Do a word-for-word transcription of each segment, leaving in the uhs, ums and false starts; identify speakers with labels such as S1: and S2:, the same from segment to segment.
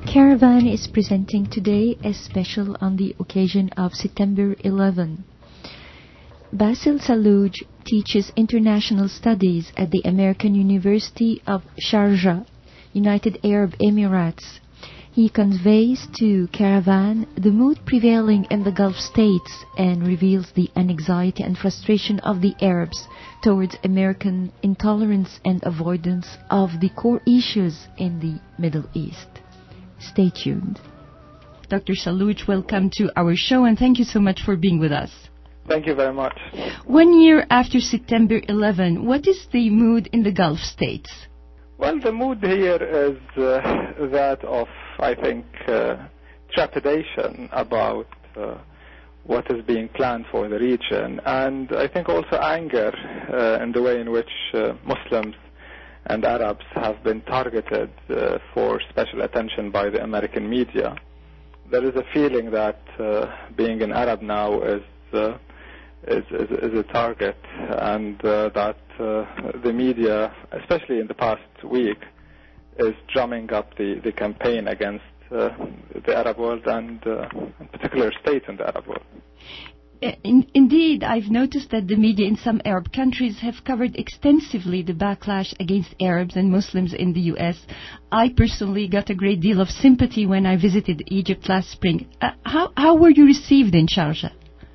S1: Caravan is presenting today a special on the occasion of September eleventh. Basil Salouj teaches international studies at the American University of Sharjah, United Arab Emirates. He conveys to Caravan the mood prevailing in the Gulf states and reveals the anxiety and frustration of the Arabs towards American intolerance and avoidance of the core issues in the Middle East. Stay tuned. Doctor Salouj, welcome to our show and thank you so much for being with us.
S2: Thank you very much.
S1: One year after September eleventh, what is the mood in the Gulf states?
S2: Well, the mood here is uh, that of, I think, uh, trepidation about uh, what is being planned for the region, and I think also anger uh, in the way in which uh, Muslims and Arabs have been targeted uh, for special attention by the American media. There is a feeling that uh, being an Arab now is uh, is, is, is a target, and uh, that uh, the media, especially in the past week, is drumming up the, the campaign against uh, the Arab world and uh, in particular states in the Arab world.
S1: In, indeed, I've noticed that the media in some Arab countries have covered extensively the backlash against Arabs and Muslims in the U S. I personally got a great deal of sympathy when I visited Egypt last spring. Uh, how, how were you received in Sharjah?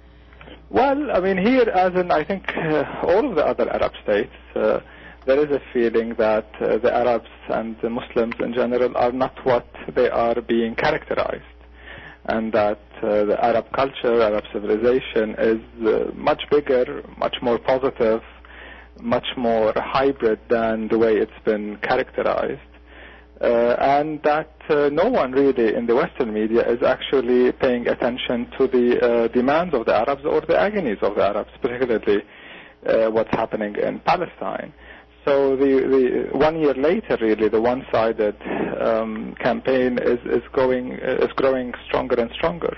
S2: Well, I mean, here, as in, I think, uh, all of the other Arab states, uh, there is a feeling that uh, the Arabs and the Muslims in general are not what they are being characterized, and that uh, the Arab culture, Arab civilization is uh, much bigger, much more positive, much more hybrid than the way it's been characterized. Uh, and that uh, no one really in the Western media is actually paying attention to the uh, demands of the Arabs or the agonies of the Arabs, particularly uh, what's happening in Palestine. So the, the one year later, really, the one-sided um, campaign is, is going is growing stronger and stronger.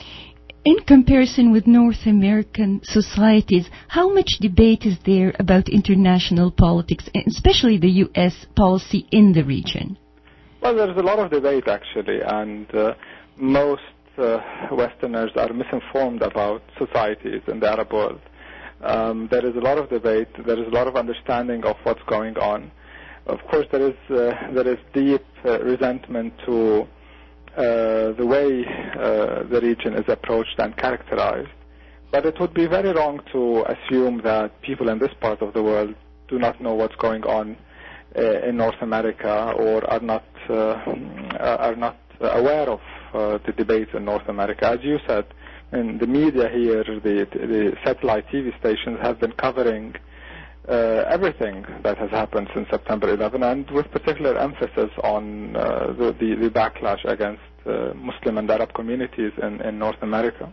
S1: In comparison with North American societies, how much debate is there about international politics, especially the U S policy in the region?
S2: Well, there's a lot of debate, actually, and uh, most uh, Westerners are misinformed about societies in the Arab world. Um, there is a lot of debate. There is a lot of understanding of what's going on. Of course, there is uh, there is deep uh, resentment to uh, the way uh, the region is approached and characterized. But it would be very wrong to assume that people in this part of the world do not know what's going on uh, in North America or are not uh, are not aware of uh, the debates in North America. As you said, in the media here, the, the satellite T V stations have been covering uh, everything that has happened since September eleventh, and with particular emphasis on uh, the, the, the backlash against uh, Muslim and Arab communities in, in North America.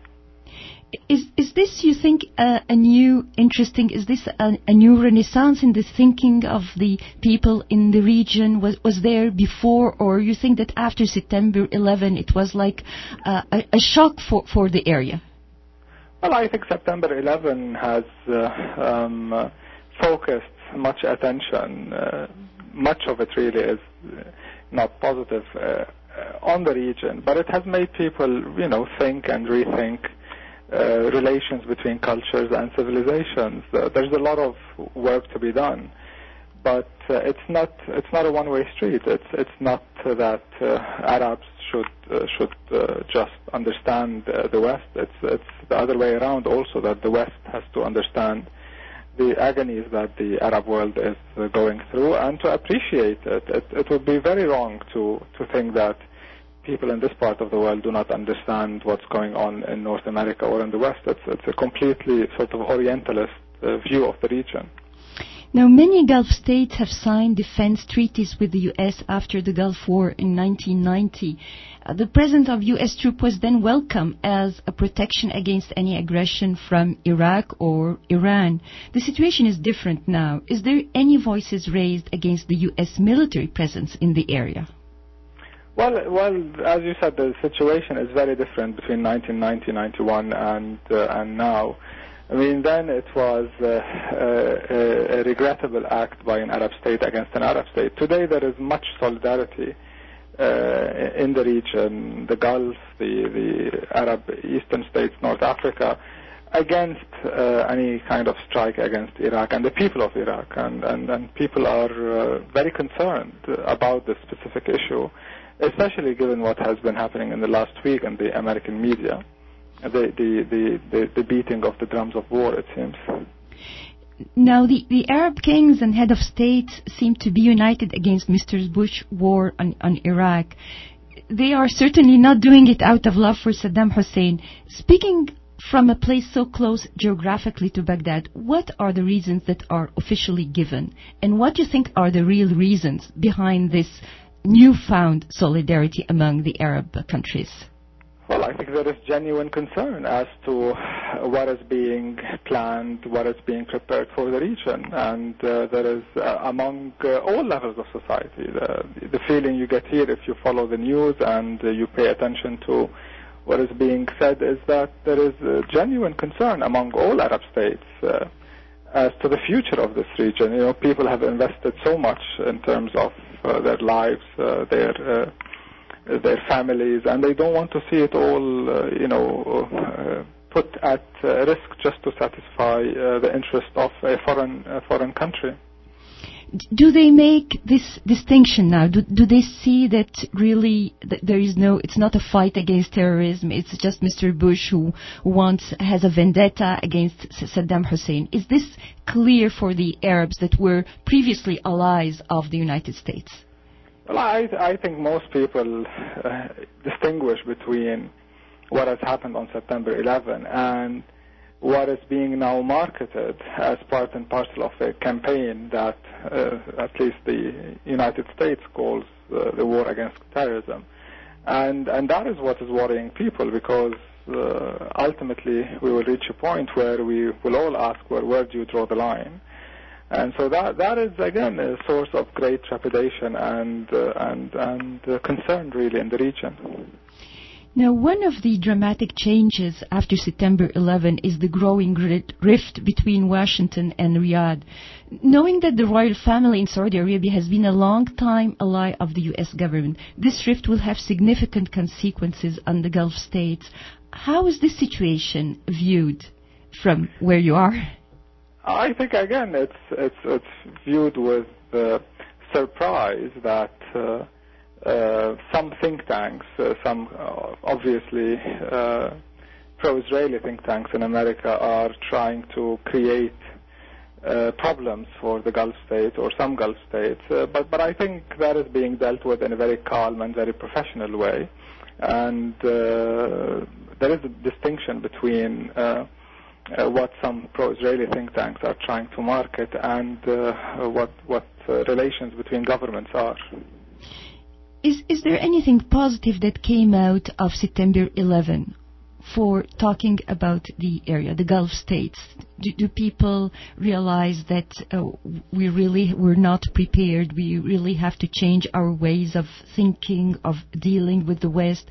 S1: Is is this, you think, uh, a new, interesting, is this a, a new renaissance in the thinking of the people in the region? Was was there before, or you think that after September eleventh it was like uh, a, a shock for, for the area?
S2: Well, I think September eleventh has uh, um, uh, focused much attention, uh, much of it really is not positive uh, on the region, but it has made people, you know, think and rethink Uh, relations between cultures and civilizations. Uh, there's a lot of work to be done, but uh, it's not it's not a one-way street. It's it's not uh, that uh, Arabs should uh, should uh, just understand uh, the West. It's it's the other way around also, that the West has to understand the agonies that the Arab world is uh, going through and to appreciate it. It, it would be very wrong to to think that people in this part of the world do not understand what's going on in North America or in the West. It's, it's a completely sort of Orientalist uh, view of the region.
S1: Now, many Gulf states have signed defense treaties with the U S after the Gulf War in nineteen ninety. Uh, the presence of U S troops was then welcome as a protection against any aggression from Iraq or Iran. The situation is different now. Is there any voices raised against the U S military presence in the area?
S2: Well, well, as you said, the situation is very different between nineteen ninety, ninety-one, and uh, and now. I mean, then it was uh, a, a regrettable act by an Arab state against an Arab state. Today there is much solidarity uh, in the region, the Gulf, the, the Arab Eastern states, North Africa, against uh, any kind of strike against Iraq and the people of Iraq. And, and, and people are uh, very concerned about this specific issue, especially given what has been happening in the last week in the American media, the, the, the, the, the beating of the drums of war, it seems.
S1: Now, the, the Arab kings and head of state seem to be united against Mister Bush's war on, on Iraq. They are certainly not doing it out of love for Saddam Hussein. Speaking from a place so close geographically to Baghdad, what are the reasons that are officially given? And what do you think are the real reasons behind this newfound solidarity among the Arab countries?
S2: Well, I think there is genuine concern as to what is being planned, what is being prepared for the region. And uh, there is, uh, among uh, all levels of society, the, the feeling you get here if you follow the news and uh, you pay attention to what is being said is that there is a genuine concern among all Arab states uh, as to the future of this region. You know, people have invested so much in terms of uh, their lives, uh, their uh, their families, and they don't want to see it all, uh, you know, uh, put at uh, risk just to satisfy uh, the interest of a foreign uh, foreign country.
S1: Do they make this distinction now? Do, do they see that really that there is no, it's not a fight against terrorism, it's just Mister Bush who wants, has a vendetta against Saddam Hussein? Is this clear for the Arabs that were previously allies of the United States?
S2: Well, I, I think most people uh, distinguish between what has happened on September eleventh and what is being now marketed as part and parcel of a campaign that uh, at least the United States calls uh, the war against terrorism. And, and that is what is worrying people, because uh, ultimately we will reach a point where we will all ask, well, where do you draw the line? And so that that is, again, a source of great trepidation and, uh, and, and uh, concern, really, in the region.
S1: Now, one of the dramatic changes after September eleventh is the growing rift between Washington and Riyadh. Knowing that the royal family in Saudi Arabia has been a long-time ally of the U S government, this rift will have significant consequences on the Gulf states. How is this situation viewed from where you are?
S2: I think, again, it's it's, it's viewed with uh, surprise that uh, Uh, some think tanks, uh, some uh, obviously uh, pro-Israeli think tanks in America are trying to create uh, problems for the Gulf states or some Gulf states, uh, but, but I think that is being dealt with in a very calm and very professional way. And uh, there is a distinction between uh, uh, what some pro-Israeli think tanks are trying to market and uh, what, what uh, relations between governments are.
S1: Is, is there anything positive that came out of September eleventh for talking about the area, the Gulf states? Do, do people realize that uh, we really were not prepared? We really have to change our ways of thinking, of dealing with the West?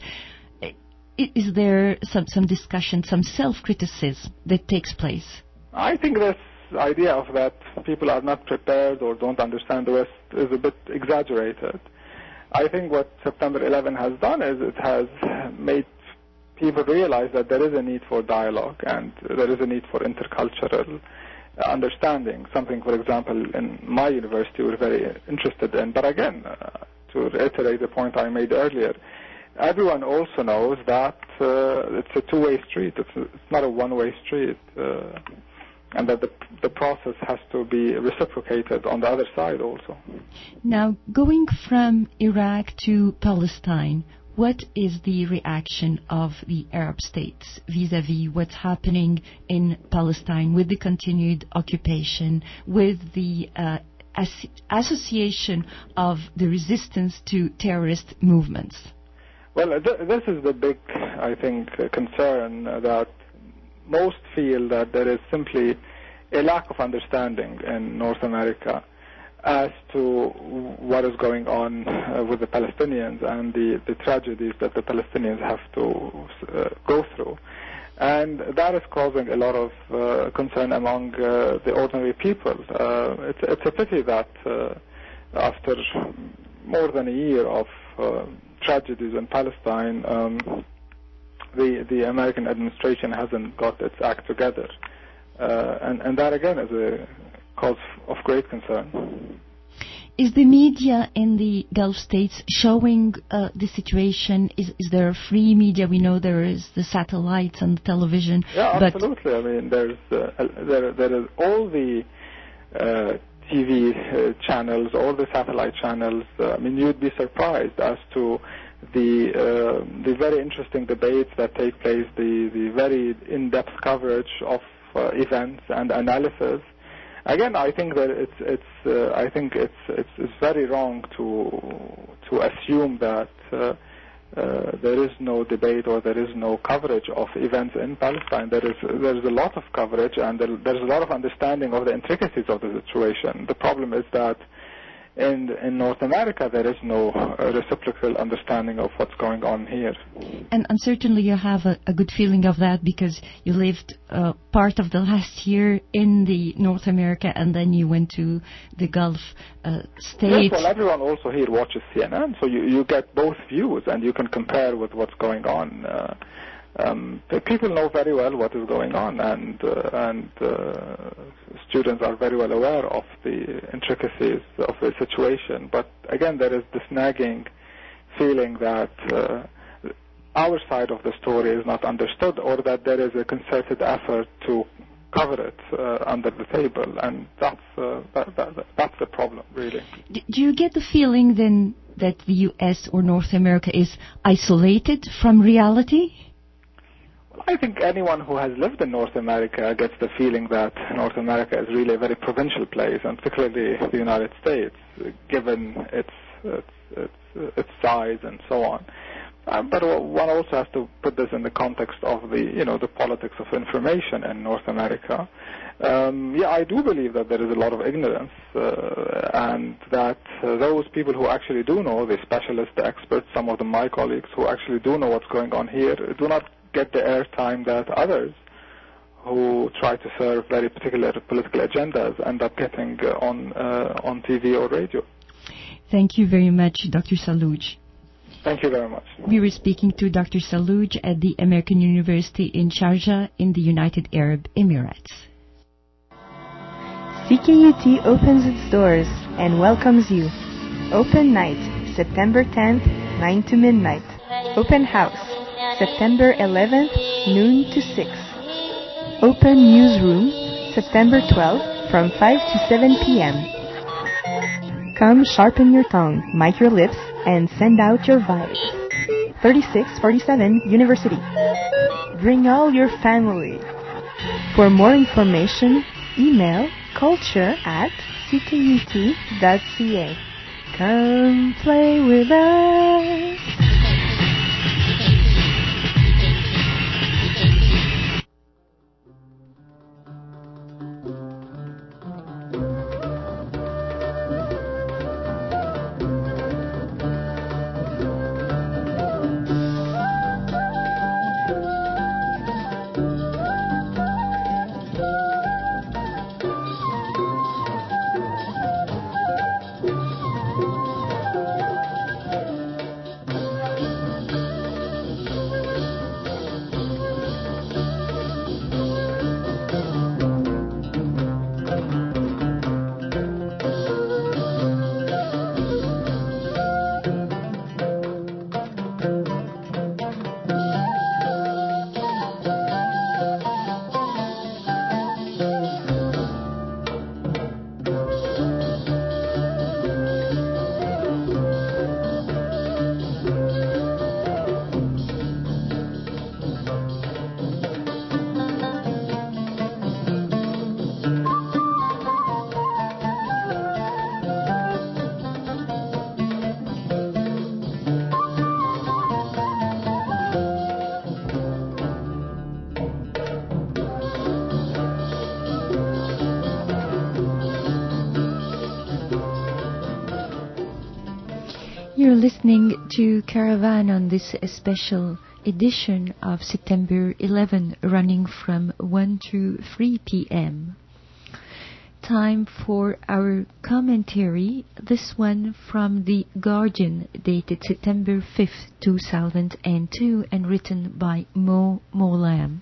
S1: Is there some, some discussion, some self-criticism that takes place?
S2: I think this idea of that people are not prepared or don't understand the West is a bit exaggerated. I think what September eleventh has done is it has made people realize that there is a need for dialogue and there is a need for intercultural understanding, something, for example, in my university we're very interested in. But again, uh, to reiterate the point I made earlier, everyone also knows that uh, it's a two-way street. It's, it's not a one-way street. Uh, and that the, the process has to be reciprocated on the other side also.
S1: Now, going from Iraq to Palestine, what is the reaction of the Arab states vis-à-vis what's happening in Palestine with the continued occupation, with the uh, as- association of the resistance to terrorist movements?
S2: Well, th- this is the big, I think, uh, concern uh, that most feel that there is simply a lack of understanding in North America as to what is going on uh, with the Palestinians and the, the tragedies that the Palestinians have to uh, go through. And that is causing a lot of uh, concern among uh, the ordinary people. Uh, it's, it's a pity that uh, after more than a year of uh, tragedies in Palestine, um, the the American administration hasn't got its act together, uh, and and that again is a cause of great concern.
S1: Is the media in the Gulf states showing uh, the situation? Is, is there a free media? We know there is the satellites and the television.
S2: Yeah,
S1: but
S2: absolutely. I mean, there's uh, there there is all the uh, T V uh, channels, all the satellite channels. Uh, I mean, you'd be surprised as to the uh, the very interesting debates that take place, the the very in-depth coverage of uh, events and analysis. Again, I think that it's it's uh, I think it's, it's it's very wrong to to assume that uh, uh, there is no debate or there is no coverage of events in Palestine. There is there is a lot of coverage, and there, there's a lot of understanding of the intricacies of the situation. The problem is that in in North America there is no uh, reciprocal understanding of what's going on here.
S1: And, and certainly you have a, a good feeling of that because you lived uh, part of the last year in the North America and then you went to the Gulf uh, states.
S2: Yes, well, everyone also here watches C N N, so you, you get both views and you can compare with what's going on. Uh, um, the people know very well what is going on, and uh, and uh, students are very well aware of the intricacies of the situation. But again, there is this nagging feeling that uh, our side of the story is not understood, or that there is a concerted effort to cover it uh, under the table, and that's uh, that, that, that's the problem, really.
S1: Do you get the feeling then that the U S or North America is isolated from reality?
S2: Well, I think anyone who has lived in North America gets the feeling that North America is really a very provincial place, and particularly the United States, given its its its, its size and so on. Um, but one also has to put this in the context of the, you know, the politics of information in North America. Um, yeah, I do believe that there is a lot of ignorance, uh, and that uh, those people who actually do know, the specialists, the experts, some of them my colleagues who actually do know what's going on here, do not get the airtime that others who try to serve very particular political agendas end up getting uh, on uh, on T V or radio.
S1: Thank you very much, Doctor Salouj.
S2: Thank you very much.
S1: We were speaking to Doctor Salouj at the American University in Sharjah in the United Arab Emirates.
S3: C K U T opens its doors and welcomes you. Open night, September tenth, nine to midnight. Open house, September eleventh, noon to six. Open newsroom, September twelfth, from five to seven p.m. Come sharpen your tongue, mic your lips, and send out your vibes. thirty-six forty-seven University. Bring all your family. For more information, email culture at c k u t dot c a. Come play with us.
S1: You're listening to Caravan on this special edition of September eleventh, running from one to three p.m. time for our commentary. This one from The Guardian, dated September fifth, two thousand two, and written by Mo Molam.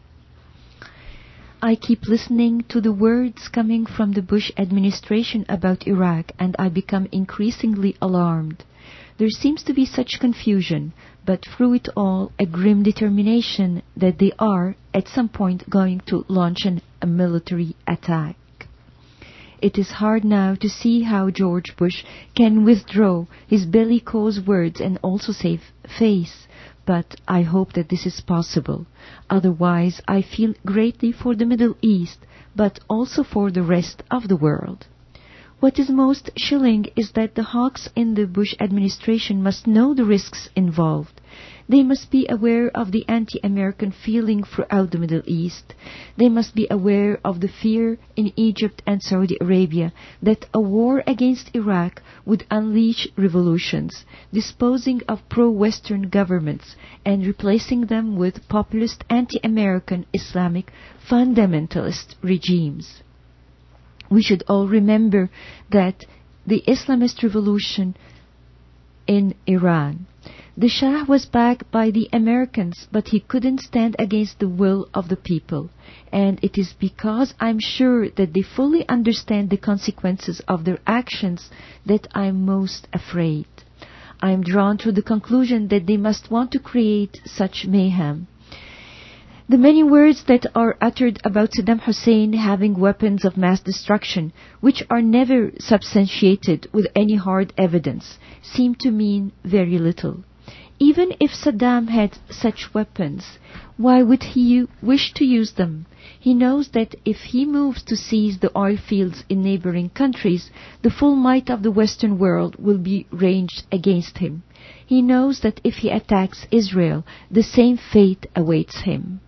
S1: I keep listening to the words coming from the Bush administration about Iraq, and I become increasingly alarmed. There seems to be such confusion, but through it all, a grim determination that they are, at some point, going to launch an, a military attack. It is hard now to see how George Bush can withdraw his bellicose words and also save face, but I hope that this is possible. Otherwise, I feel greatly for the Middle East, but also for the rest of the world. What is most chilling is that the hawks in the Bush administration must know the risks involved. They must be aware of the anti-American feeling throughout the Middle East. They must be aware of the fear in Egypt and Saudi Arabia that a war against Iraq would unleash revolutions, disposing of pro-Western governments and replacing them with populist anti-American Islamic fundamentalist regimes. We should all remember that the Islamist revolution in Iran, the Shah was backed by the Americans, but he couldn't stand against the will of the people. And it is because I'm sure that they fully understand the consequences of their actions that I'm most afraid. I'm drawn to the conclusion that they must want to create such mayhem. The many words that are uttered about Saddam Hussein having weapons of mass destruction, which are never substantiated with any hard evidence, seem to mean very little. Even if Saddam had such weapons, why would he wish to use them? He knows that if he moves to seize the oil fields in neighboring countries, the full might of the Western world will be ranged against him. He knows that if he attacks Israel, the same fate awaits him.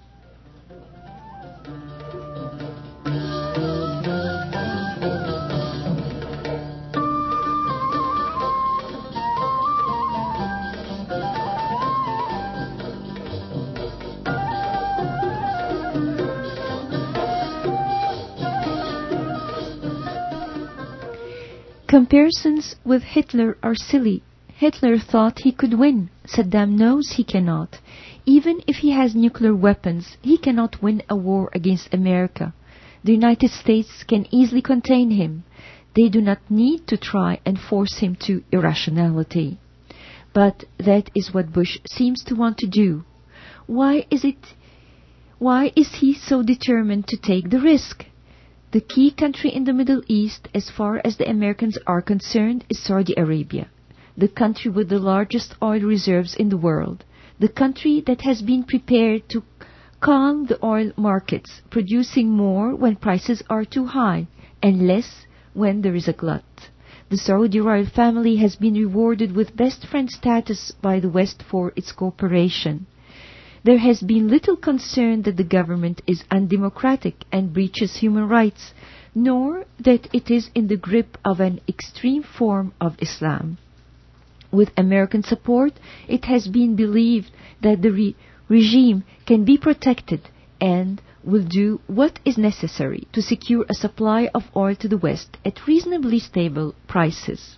S1: Comparisons with Hitler are silly. Hitler thought he could win. Saddam knows he cannot. Even if he has nuclear weapons, he cannot win a war against America. The United States can easily contain him. They do not need to try and force him to irrationality. But that is what Bush seems to want to do. Why is it? Why is he so determined to take the risk? The key country in the Middle East, as far as the Americans are concerned, is Saudi Arabia, the country with the largest oil reserves in the world, the country that has been prepared to calm the oil markets, producing more when prices are too high and less when there is a glut. The Saudi royal family has been rewarded with best friend status by the West for its cooperation. There has been little concern that the government is undemocratic and breaches human rights, nor that it is in the grip of an extreme form of Islam. With American support, it has been believed that the re- regime can be protected and will do what is necessary to secure a supply of oil to the West at reasonably stable prices.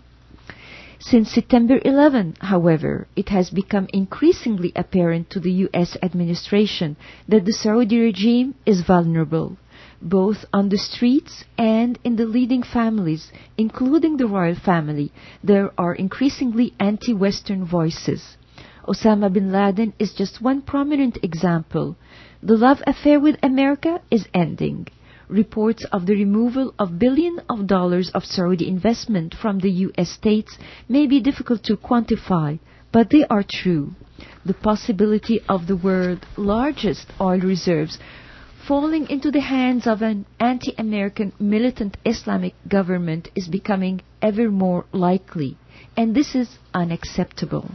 S1: Since September eleventh, however, it has become increasingly apparent to the U S administration that the Saudi regime is vulnerable, both on the streets and in the leading families, including the royal family. There are increasingly anti-Western voices. Osama bin Laden is just one prominent example. The love affair with America is ending. Reports of the removal of billions of dollars of Saudi investment from the U S states may be difficult to quantify, but they are true. The possibility of the world's largest oil reserves falling into the hands of an anti-American militant Islamic government is becoming ever more likely, and this is unacceptable.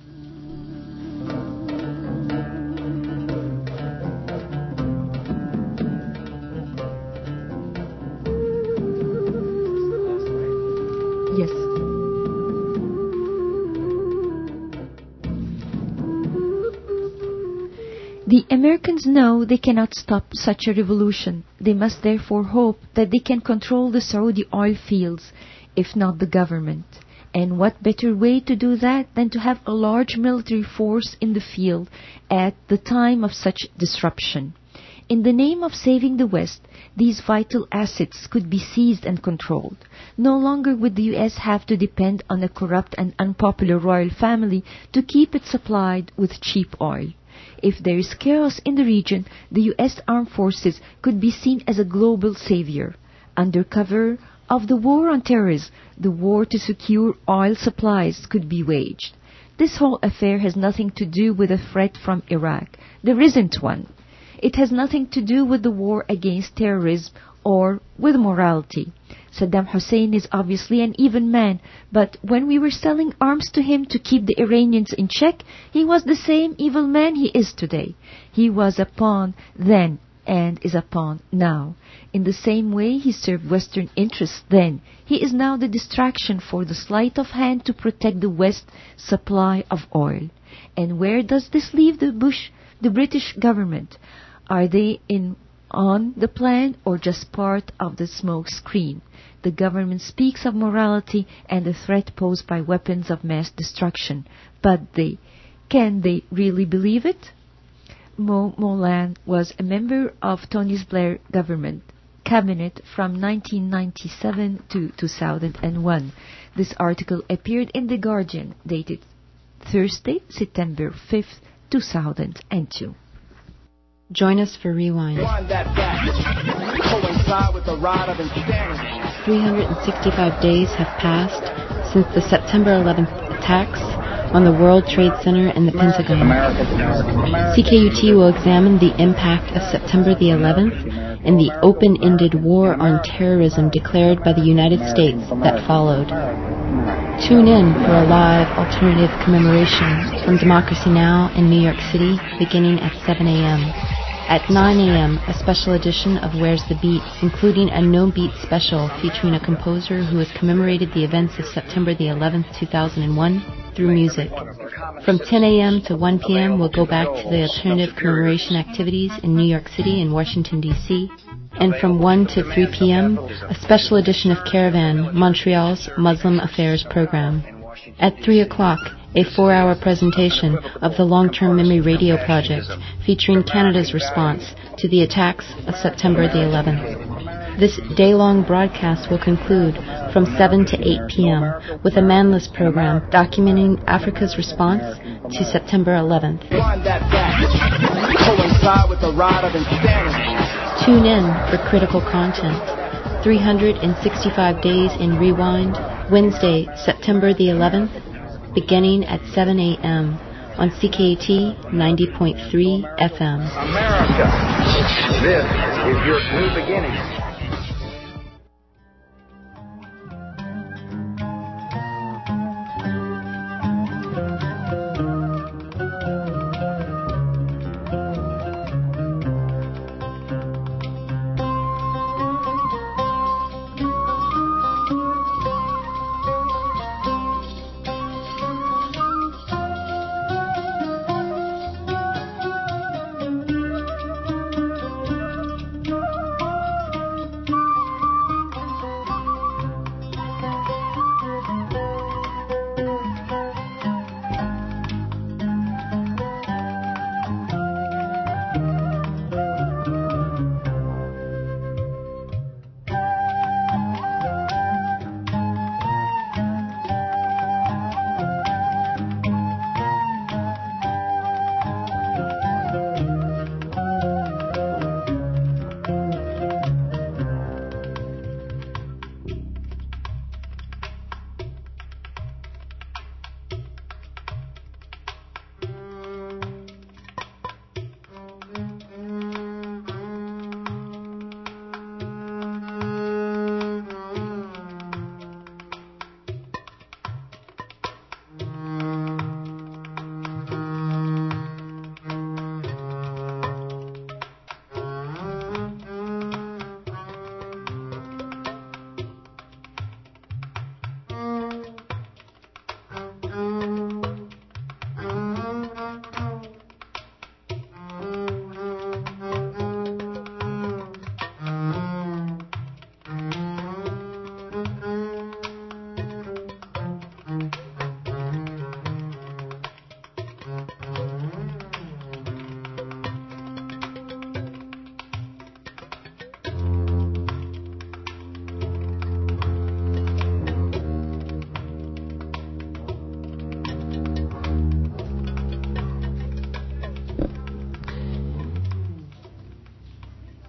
S1: Yes. The Americans know they cannot stop such a revolution. They must therefore hope that they can control the Saudi oil fields, if not the government. And what better way to do that than to have a large military force in the field at the time of such disruption? In the name of saving the West, these vital assets could be seized and controlled. No longer would the U S have to depend on a corrupt and unpopular royal family to keep it supplied with cheap oil. If there is chaos in the region, the U S armed forces could be seen as a global savior. Under cover of the war on terrorism, the war to secure oil supplies could be waged. This whole affair has nothing to do with a threat from Iraq. There isn't one. It has nothing to do with the war against terrorism or with morality. Saddam Hussein is obviously an evil man, but when we were selling arms to him to keep the Iranians in check, he was the same evil man he is today. He was a pawn then and is a pawn now. In the same way he served Western interests then, he is now the distraction for the sleight of hand to protect the West's supply of oil. And where does this leave the Bush, the British government? Are they in on the plan or just part of the smoke screen? The government speaks of morality and the threat posed by weapons of mass destruction, but they can they really believe it? Mo Molan was a member of Tony Blair's government cabinet from nineteen ninety-seven to two thousand one. This article appeared in The Guardian, dated Thursday, September fifth, two thousand two.
S4: Join us for Rewind. three hundred sixty-five days have passed since the September eleventh attacks on the World Trade Center and the Pentagon. C K U T will examine the impact of September the eleventh and the open-ended war on terrorism declared by the United States that followed. Tune in for a live alternative commemoration from Democracy Now! In New York City beginning at seven a.m. At nine a.m., a special edition of Where's the Beat, including a no-beat special featuring a composer who has commemorated the events of September the eleventh, two thousand one through music. From ten a.m. to one p.m., we'll go back to the alternative commemoration activities in New York City and Washington, D C And from one to three p.m., a special edition of Caravan, Montreal's Muslim Affairs program. At three o'clock, a four-hour presentation of the Long-Term Memory Radio Project featuring Canada's response to the attacks of September the eleventh. This day-long broadcast will conclude from seven to eight p.m. with a manless program documenting Africa's response to September eleventh. Tune in for critical content. three hundred sixty-five days in Rewind, Wednesday, September the eleventh, beginning at seven a.m. on C K U T ninety point three F M.
S5: America, this is your new beginning.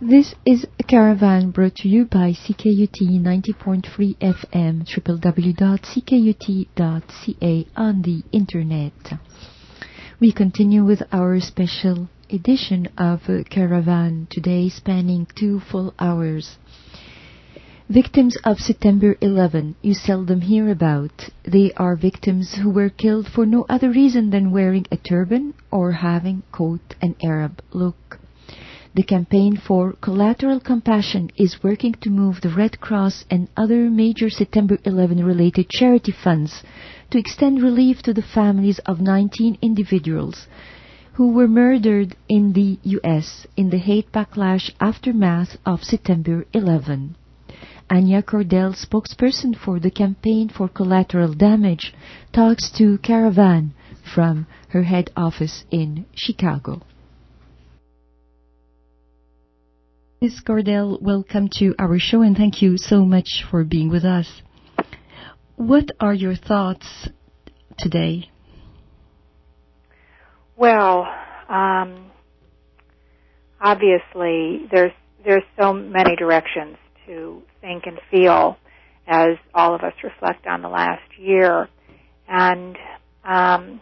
S1: This is a Caravan brought to you by C K U T ninety point three F M, w w w dot c k u t dot c a on the internet. We continue with our special edition of Caravan, today spanning two full hours. Victims of September eleventh, you seldom hear about. They are victims who were killed for no other reason than wearing a turban or having, quote, an Arab look. The Campaign for Collateral Compassion is working to move the Red Cross and other major September eleventh related charity funds to extend relief to the families of nineteen individuals who were murdered in the U S in the hate backlash aftermath of September eleventh. Anya Cordell, spokesperson for the Campaign for Collateral Damage, talks to Caravan from her head office in Chicago. Miz Cordell, welcome to our show and thank you so much for being with us. What are your thoughts today?
S6: Well, um, obviously there's there's so many directions to think and feel as all of us reflect on the last year. And um,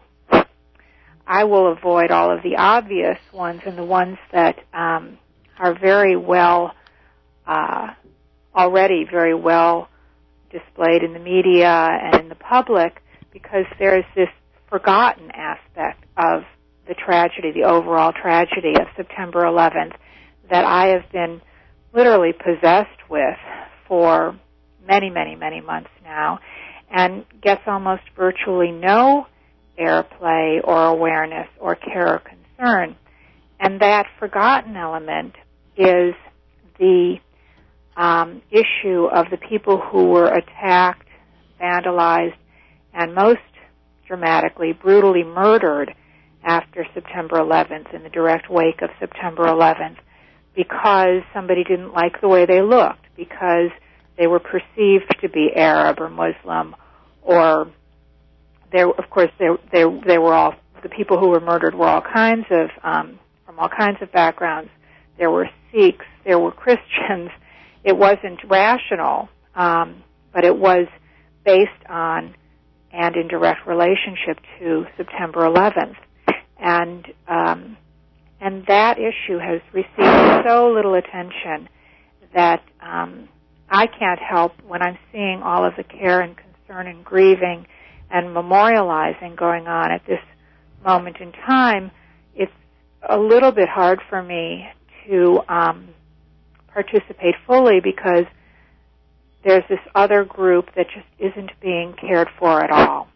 S6: I will avoid all of the obvious ones and the ones that um, are very well, uh, already very well displayed in the media and in the public, because there's this forgotten aspect of the tragedy, the overall tragedy of September eleventh, that I have been literally possessed with for many, many, many months now, and gets almost virtually no airplay or awareness or care or concern. And that forgotten element is the um, issue of the people who were attacked, vandalized, and most dramatically, brutally murdered after September eleventh, in the direct wake of September eleventh, because somebody didn't like the way they looked, because they were perceived to be Arab or Muslim, or they, of course, they, they, they were all, the people who were murdered were all kinds of, um, from all kinds of backgrounds. There were Sikhs, there were Christians. It wasn't rational, um, but it was based on and in direct relationship to September eleventh. And um, and that issue has received so little attention that um, I can't help, when I'm seeing all of the care and concern and grieving and memorializing going on at this moment in time, it's a little bit hard for me to um, participate fully, because there's this other group that just isn't being cared for at all.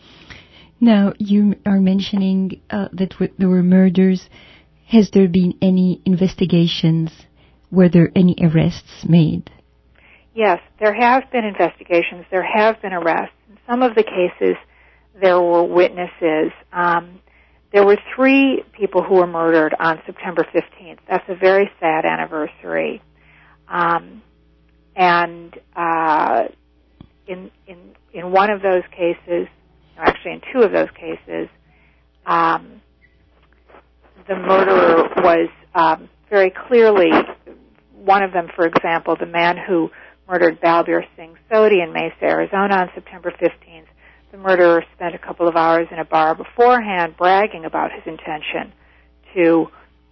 S1: Now, you are mentioning uh, that w- there were murders. Has there been any investigations? Were there any arrests made?
S6: Yes, there have been investigations. There have been arrests. In some of the cases, there were witnesses. Um, there were three people who were murdered on September fifteenth. That's a very sad anniversary. Um, and uh, in in in one of those cases, no, actually in two of those cases, um, the murderer was um, very clearly, one of them, for example, the man who murdered Balbir Singh Sodhi in Mesa, Arizona on September fifteenth. The murderer spent a couple of hours in a bar beforehand bragging about his intention to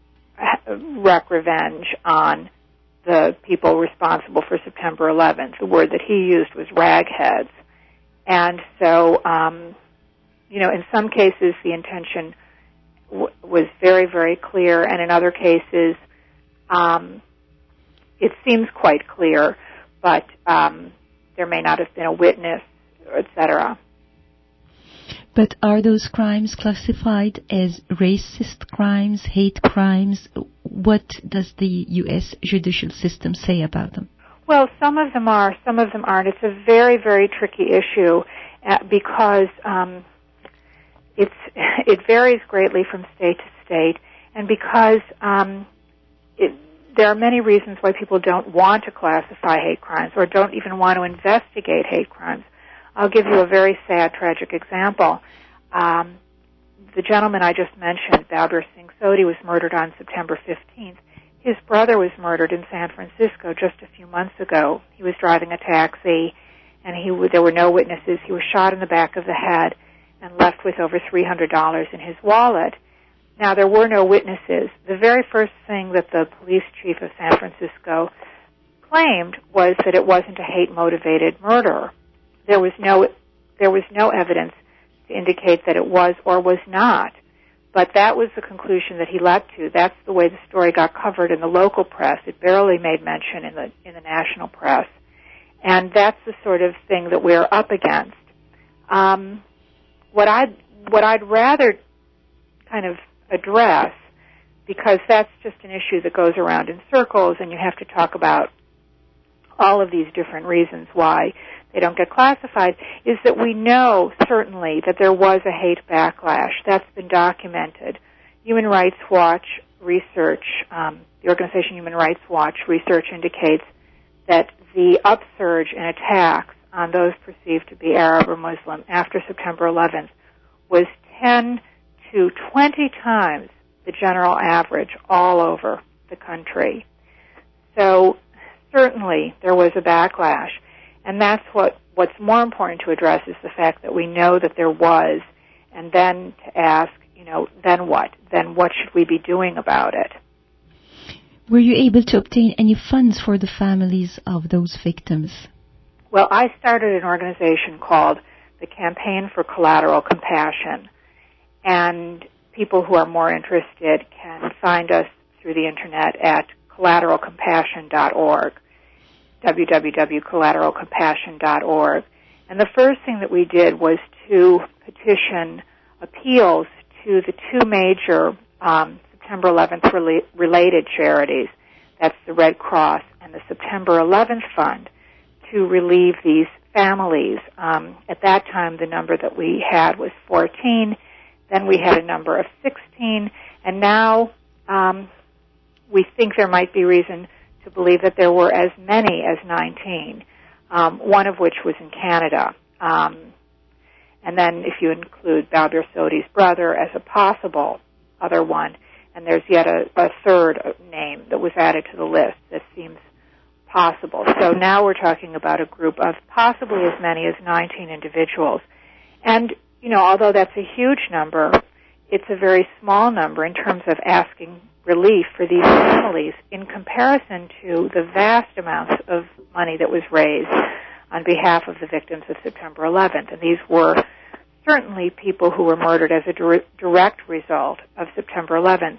S6: wreak revenge on the people responsible for September eleventh. The word that he used was ragheads. And so, um, you know, in some cases the intention w- was very, very clear, and in other cases um, it seems quite clear, but um, there may not have been a witness, et cetera.
S1: But are those crimes classified as racist crimes, hate crimes? What does the U S judicial system say about them?
S6: Well, some of them are, some of them aren't. It's a very, very tricky issue uh, because um, it's it varies greatly from state to state, and because um, it, there are many reasons why people don't want to classify hate crimes or don't even want to investigate hate crimes. I'll give you a very sad, tragic example. Um, the gentleman I just mentioned, Balbir Singh Sodhi, was murdered on September fifteenth. his brother was murdered in San Francisco just a few months ago. He was driving a taxi, and he there were no witnesses. He was shot in the back of the head and left with over three hundred dollars in his wallet. Now, there were no witnesses. The very first thing that the police chief of San Francisco claimed was that it wasn't a hate-motivated murder. There was no there was no evidence to indicate that it was or was not. But that was the conclusion that he led to. That's the way the story got covered in the local press. It barely made mention in the in the national press. And that's the sort of thing that we're up against. Um, what I'd what I'd rather kind of address, because that's just an issue that goes around in circles, and you have to talk about all of these different reasons why they don't get classified, is that we know certainly that there was a hate backlash. That's been documented. Human Rights Watch research, um, the organization Human Rights Watch research indicates that the upsurge in attacks on those perceived to be Arab or Muslim after September eleventh was ten to twenty times the general average all over the country. So certainly there was a backlash. And that's what, what's more important to address is the fact that we know that there was, and then to ask, you know, then what? Then what should we be doing about it?
S1: Were you able to obtain any funds for the families of those victims?
S6: Well, I started an organization called the Campaign for Collateral Compassion, and people who are more interested can find us through the Internet at collateral compassion dot org. w w w dot collateral compassion dot org. And the first thing that we did was to petition appeals to the two major um, September eleventh rela- related charities, that's the Red Cross and the September eleventh Fund, to relieve these families. Um, at that time, the number that we had was fourteen. Then we had a number of sixteen. And now um, we think there might be reason to believe that there were as many as nineteen, um, one of which was in Canada. Um, and then if you include Babir Sodi's brother as a possible other one, and there's yet a, a third name that was added to the list that seems possible. So now we're talking about a group of possibly as many as nineteen individuals. And, you know, although that's a huge number, it's a very small number in terms of asking relief for these families in comparison to the vast amounts of money that was raised on behalf of the victims of September eleventh. And these were certainly people who were murdered as a dir- direct result of September eleventh.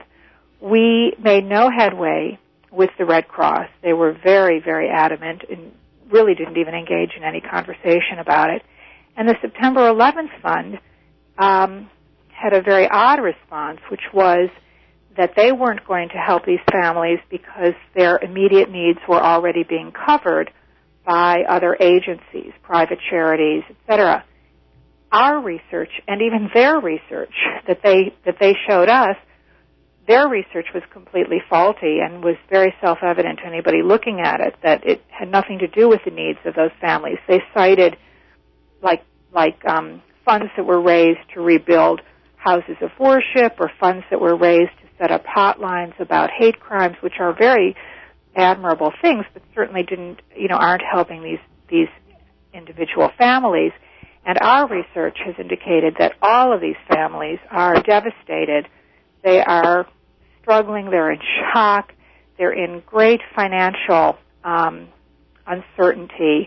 S6: We made no headway with the Red Cross. They were very, very adamant and really didn't even engage in any conversation about it. And the September eleventh Fund um, had a very odd response, which was that they weren't going to help these families because their immediate needs were already being covered by other agencies, private charities, et cetera. Our research, and even their research that they that they showed us, their research was completely faulty and was very self-evident to anybody looking at it that it had nothing to do with the needs of those families. They cited like like um, funds that were raised to rebuild houses of worship, or funds that were raised to set up hotlines about hate crimes, which are very admirable things, but certainly didn't, you know, aren't helping these these individual families. And our research has indicated that all of these families are devastated. They are struggling. They're in shock. They're in great financial um, uncertainty.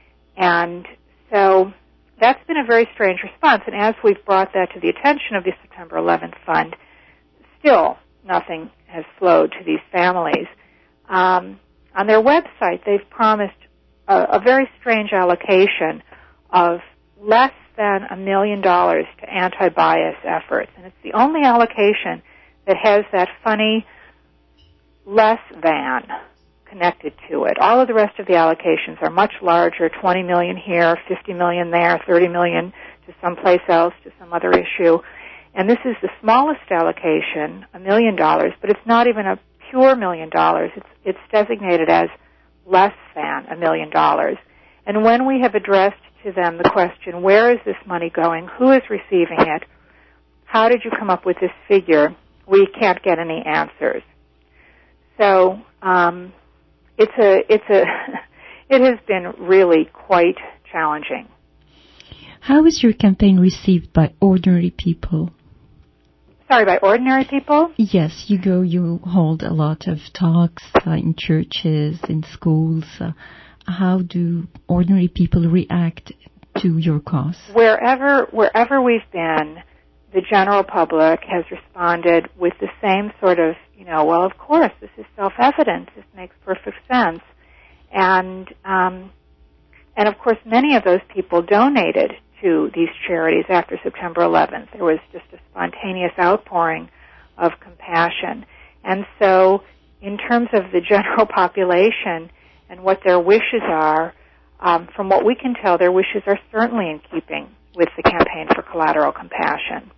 S6: And so that's been a very strange response. And as we've brought that to the attention of the September eleventh Fund, still nothing has flowed to these families. Um, on their website, they've promised a, a very strange allocation of less than a million dollars to anti-bias efforts. And it's the only allocation that has that funny less than connected to it. All of the rest of the allocations are much larger, twenty million here, fifty million there, thirty million to someplace else, to some other issue. And this is the smallest allocation, a million dollars, but it's not even a pure million dollars. It's, it's designated as less than a million dollars. And when we have addressed to them the question, where is this money going? Who is receiving it? How did you come up with this figure? We can't get any answers. so um, it's a it's a it has been really quite challenging.
S1: How is your campaign received by ordinary people?
S6: Sorry, by ordinary people?
S1: Yes, you go, you hold a lot of talks uh, in churches, in schools. Uh, how do ordinary people react to your cause?
S6: Wherever, wherever we've been, the general public has responded with the same sort of, you know, well, of course, this is self-evident. This makes perfect sense. And, um, and of course, many of those people donated to these charities after September eleventh. There was just a spontaneous outpouring of compassion. And so in terms of the general population and what their wishes are, um, from what we can tell, their wishes are certainly in keeping with the Campaign for Collateral Compassion.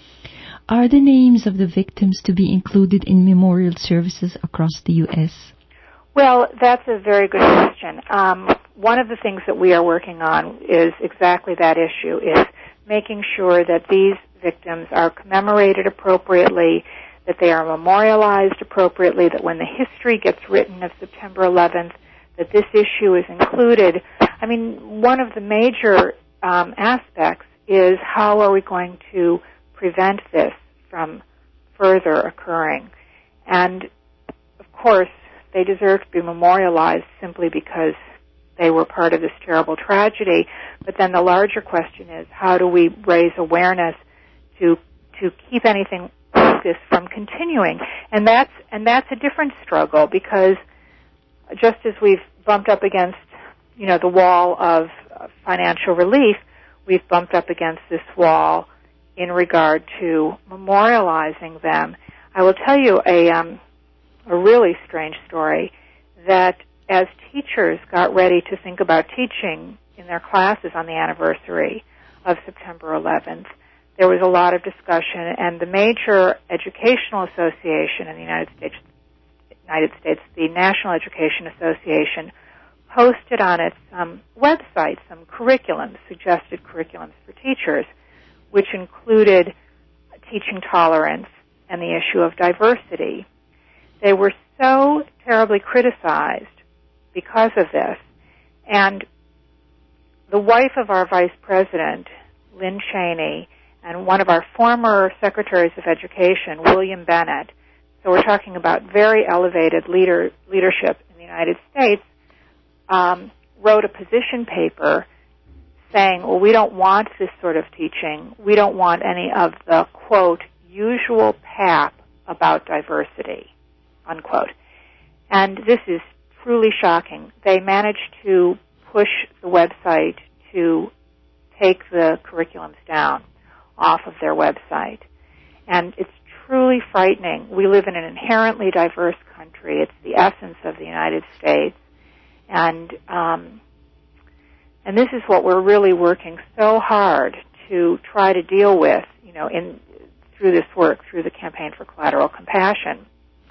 S1: Are the names of the victims to be included in memorial services across the U S?
S6: Well, that's a very good question. Um, one of the things that we are working on is exactly that issue, is making sure that these victims are commemorated appropriately, that they are memorialized appropriately, that when the history gets written of September eleventh, that this issue is included. I mean, one of the major um, aspects is how are we going to prevent this from further occurring. And, of course, they deserve to be memorialized simply because they were part of this terrible tragedy. But then the larger question is, how do we raise awareness to to keep anything like this from continuing? And that's and that's a different struggle, because just as we've bumped up against, you know, the wall of financial relief, we've bumped up against this wall in regard to memorializing them. I will tell you a um, a really strange story, that as teachers got ready to think about teaching in their classes on the anniversary of September eleventh, there was a lot of discussion, and the major educational association in the United States, United States, the National Education Association, posted on its um, website some curriculums, suggested curriculums for teachers, which included teaching tolerance and the issue of diversity. They were so terribly criticized because of this. And the wife of our vice president, Lynn Cheney, and one of our former secretaries of education, William Bennett, so we're talking about very elevated leader, leadership in the United States, um, wrote a position paper saying, well, we don't want this sort of teaching. We don't want any of the, quote, usual pap about diversity, unquote. And this is truly shocking. They managed to push the website to take the curriculums down off of their website. And it's truly frightening. We live in an inherently diverse country. It's the essence of the United States. And um, and this is what we're really working so hard to try to deal with, you know, in through this work, through the Campaign for Collateral Compassion.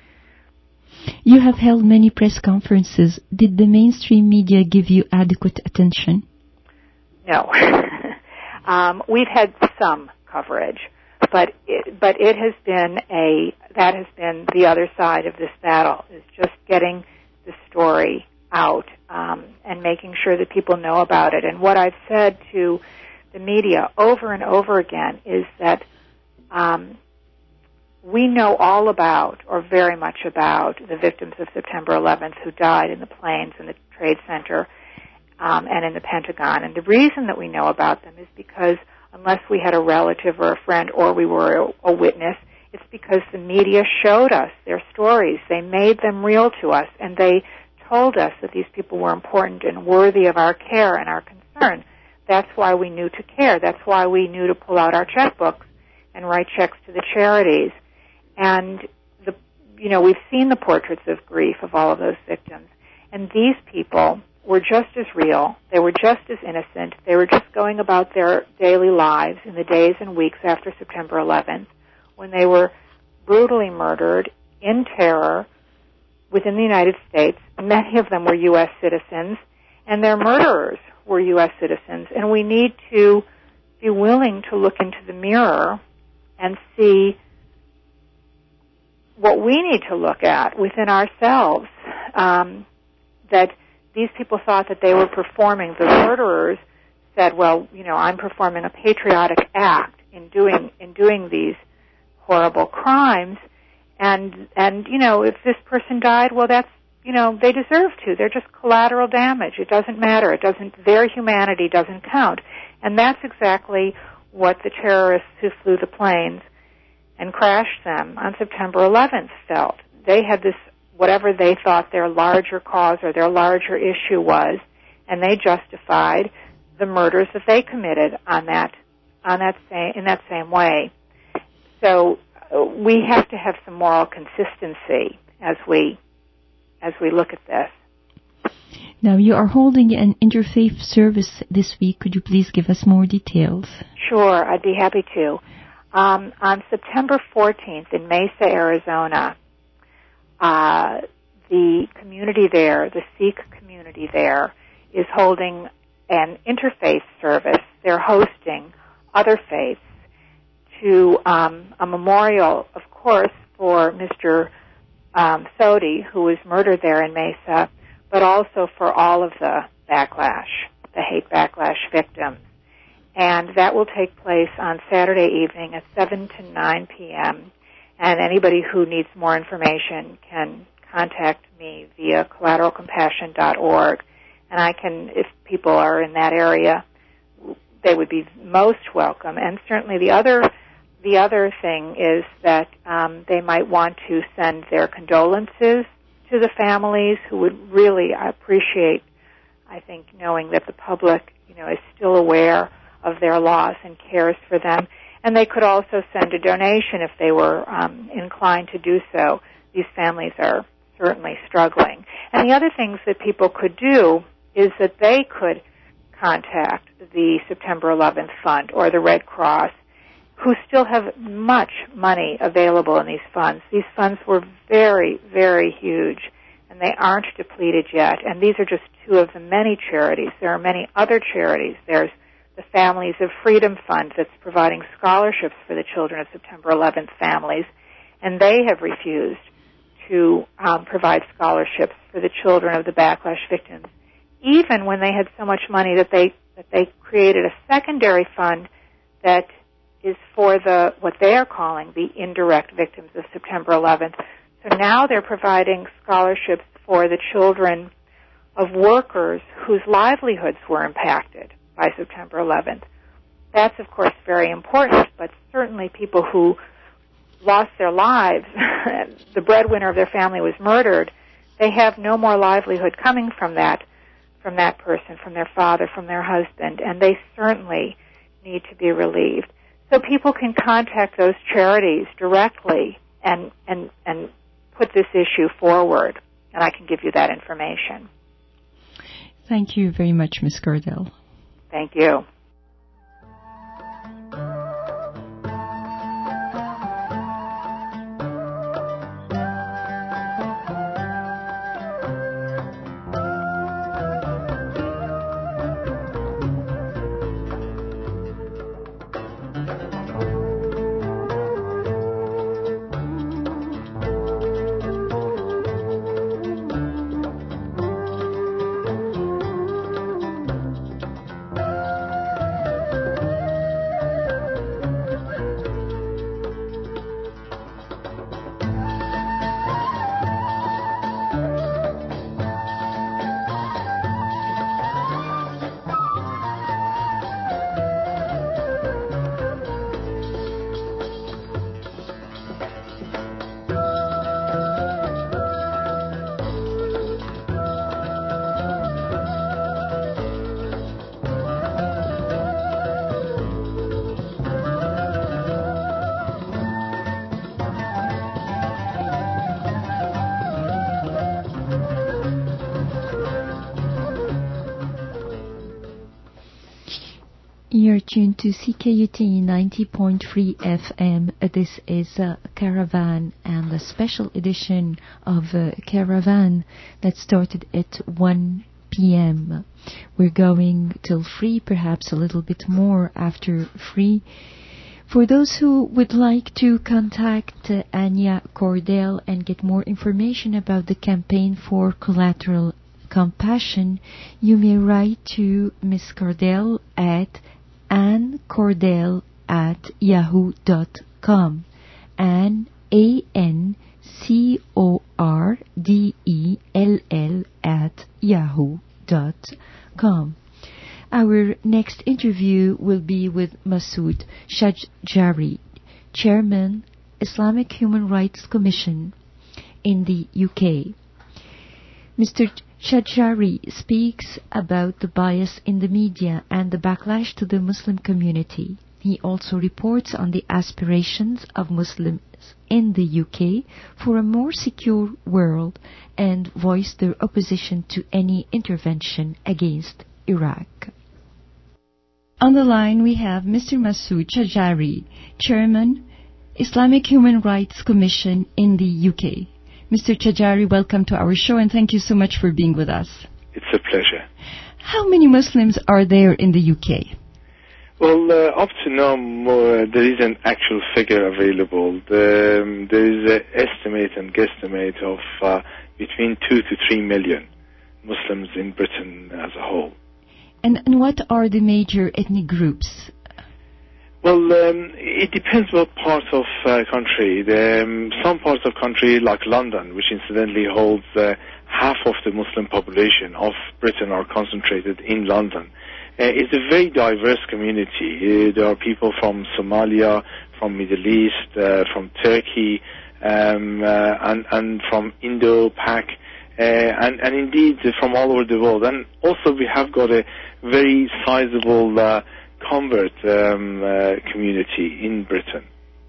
S1: You have held many press conferences. Did the mainstream media give you adequate attention?
S6: No. um, we've had some coverage, but it, but it has been a that has been the other side of this battle, is just getting the story out um, and making sure that people know about it. And what I've said to the media over and over again is that um, we know all about, or very much about, the victims of September eleventh who died in the planes in the Trade Center um, and in the Pentagon. And the reason that we know about them is because unless we had a relative or a friend or we were a, a witness, it's because the media showed us their stories. They made them real to us, and they told us that these people were important and worthy of our care and our concern. That's why we knew to care. That's why we knew to pull out our checkbooks and write checks to the charities. And, the, you know, we've seen the portraits of grief of all of those victims. And these people were just as real. They were just as innocent. They were just going about their daily lives in the days and weeks after September eleventh, when they were brutally murdered in terror within the United States. Many of them were U S citizens, and their murderers were U S citizens. And we need to be willing to look into the mirror and see what we need to look at within ourselves, um, that these people thought that they were performing, the murderers said, well, you know, I'm performing a patriotic act in doing in doing these horrible crimes, and and you know, if this person died, well, that's, you know, they deserve to. They're just collateral damage. It doesn't matter. It doesn't. Their humanity doesn't count, and that's exactly what the terrorists who flew the planes and crashed them on September eleventh felt. They had this, whatever they thought their larger cause or their larger issue was, and they justified the murders that they committed on that, on that same, in that same way. So uh, we have to have some moral consistency as we, as we look at this.
S1: Now, you are holding an interfaith service this week. Could you please give us more details?
S6: Sure, I'd be happy to. Um, on September fourteenth in Mesa, Arizona, uh, the community there, the Sikh community there, is holding an interfaith service. They're hosting other faiths to um, a memorial, of course, for Mister Um, Sodhi, who was murdered there in Mesa, but also for all of the backlash, the hate backlash victims. And that will take place on Saturday evening at seven to nine p.m. And anybody who needs more information can contact me via collateral compassion dot org. And I can, if people are in that area, they would be most welcome. And certainly the other the other thing is that um, they might want to send their condolences to the families, who would really appreciate, I think, knowing that the public, you know, is still aware of their loss and cares for them. And they could also send a donation if they were um, inclined to do so. These families are certainly struggling. And the other things that people could do is that they could contact the September eleventh Fund or the Red Cross, who still have much money available in these funds. These funds were very, very huge, and they aren't depleted yet. And these are just two of the many charities. There are many other charities. There's the Families of Freedom Fund that's providing scholarships for the children of September eleventh families, and they have refused to um, provide scholarships for the children of the backlash victims, even when they had so much money that they that they created a secondary fund that is for the what they are calling the indirect victims of September eleventh. So now they're providing scholarships for the children of workers whose livelihoods were impacted by September eleventh. That's, of course, very important, but certainly people who lost their lives, the breadwinner of their family was murdered, they have no more livelihood coming from that, from that person, from their father, from their husband, and they certainly need to be relieved. So people can contact those charities directly and, and, and put this issue forward, and I can give you that information.
S1: Thank you very much, Miz Cordell.
S6: Thank you.
S1: You're tuned to C K U T ninety point three F M. This is uh, Caravan, and a special edition of uh, Caravan that started at one p.m. We're going till three, perhaps a little bit more after three, For those who would like to contact uh, Anya Cordell and get more information about the campaign for collateral compassion, you may write to Miss Cordell at anncordell at yahoo dot com. Anne, A N C O R D E L L at yahoo dot com. Our next interview will be with Masood Shajari, Chairman, Islamic Human Rights Commission in the U K. Mister Shajari speaks about the bias in the media and the backlash to the Muslim community. He also reports on the aspirations of Muslims in the U K for a more secure world and voice their opposition to any intervention against Iraq. On the line we have Mister Masood Shajari, Chairman, Islamic Human Rights Commission in the U K. Mister Shajari, welcome to our show and thank you so much for being with us.
S7: It's a pleasure.
S1: How many Muslims are there in the U K?
S7: Well, uh, up to now, more, there is an actual figure available. The, um, there is an estimate and guesstimate of uh, between two to three million Muslims in Britain as a whole.
S1: And, and what are the major ethnic groups?
S7: Well, um, it depends what part of uh, country. The, um, some parts of country, like London, which incidentally holds uh, half of the Muslim population of Britain, are concentrated in London. Uh, it's a very diverse community. Uh, there are people from Somalia, from Middle East, uh, from Turkey, um, uh, and, and from Indo-Pak, uh, and, and indeed uh, from all over the world. And also we have got a very sizable uh, convert um, uh, community in Britain.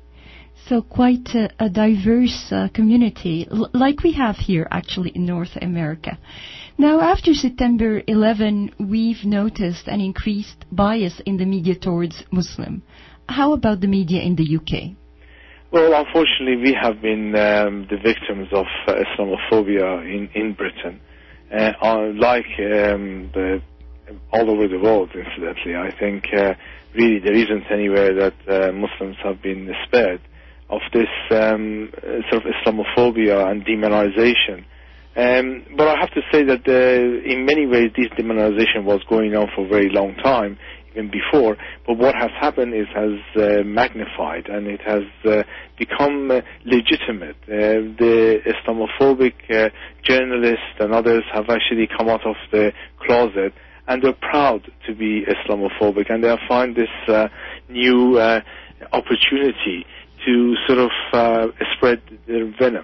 S1: So quite a, a diverse uh, community, l- like we have here actually in North America. Now, after September eleventh, we've noticed an increased bias in the media towards Muslim. How about the media in the U K?
S7: Well, unfortunately, we have been um, the victims of uh, Islamophobia in, in Britain, uh, uh, like um, the, all over the world, incidentally. I think uh, really there isn't anywhere that uh, Muslims have been spared of this um, sort of Islamophobia and demonization. Um, but I have to say that uh, in many ways this demonization was going on for a very long time, even before. But what has happened is has uh, magnified and it has uh, become uh, legitimate. Uh, the Islamophobic uh, journalists and others have actually come out of the closet and they're proud to be Islamophobic, and they find this uh, new uh, opportunity to sort of uh, spread their venom.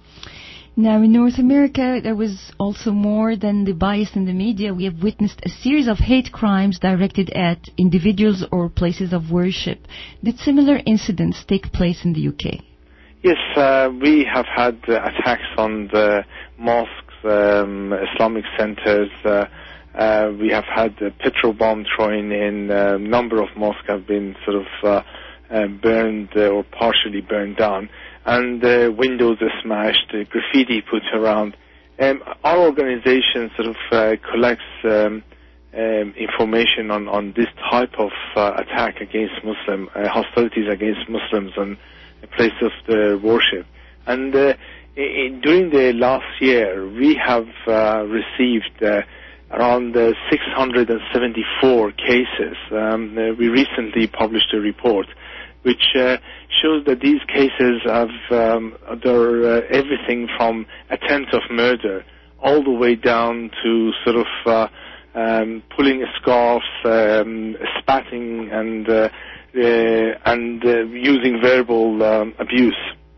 S1: Now, in North America, there was also more than the bias in the media. We have witnessed a series of hate crimes directed at individuals or places of worship. Did similar incidents take place in the U K?
S7: Yes, uh, we have had uh, attacks on the mosques, um, Islamic centers. Uh, uh, we have had uh, petrol bomb throwing in. A number of mosques have been sort of uh, uh, burned uh, or partially burned down. And uh, windows are smashed, uh, graffiti put around. Um, our organization sort of uh, collects um, um, information on, on this type of uh, attack against Muslim, uh, hostilities against Muslims and places of the worship. And uh, in, during the last year, we have uh, received uh, around uh, six hundred seventy-four cases. Um, uh, we recently published a report which uh, shows that these cases have um, they're uh, everything from attempt of murder all the way down to sort of uh, um, pulling scarves, um, spatting, and uh, uh, and uh, using verbal um, abuse.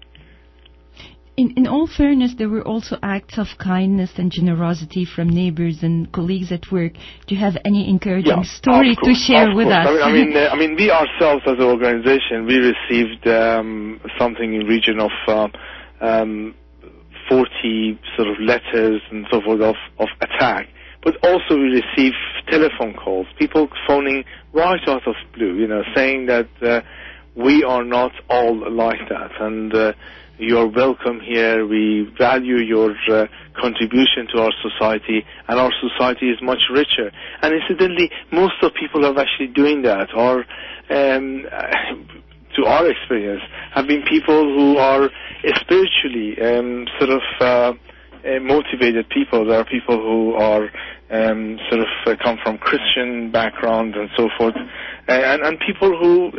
S1: In, in all fairness, there were also acts of kindness and generosity from neighbors and colleagues at work. Do you have any encouraging
S7: yeah,
S1: story
S7: course,
S1: to share with
S7: course.
S1: us?
S7: I mean, I mean, uh, I mean, we ourselves as an organization, we received um, something in region of uh, um, forty sort of letters and so forth of, of attack. But also we received telephone calls, people phoning right out of blue, you know, saying that uh, we are not all like that, and uh, you are welcome here. We value your uh, contribution to our society, and our society is much richer. And incidentally, most of people are actually doing that, or um, to our experience, have been people who are spiritually um, sort of uh, uh, motivated people. There are people who are um, sort of uh, come from Christian background and so forth, uh, and, and people who,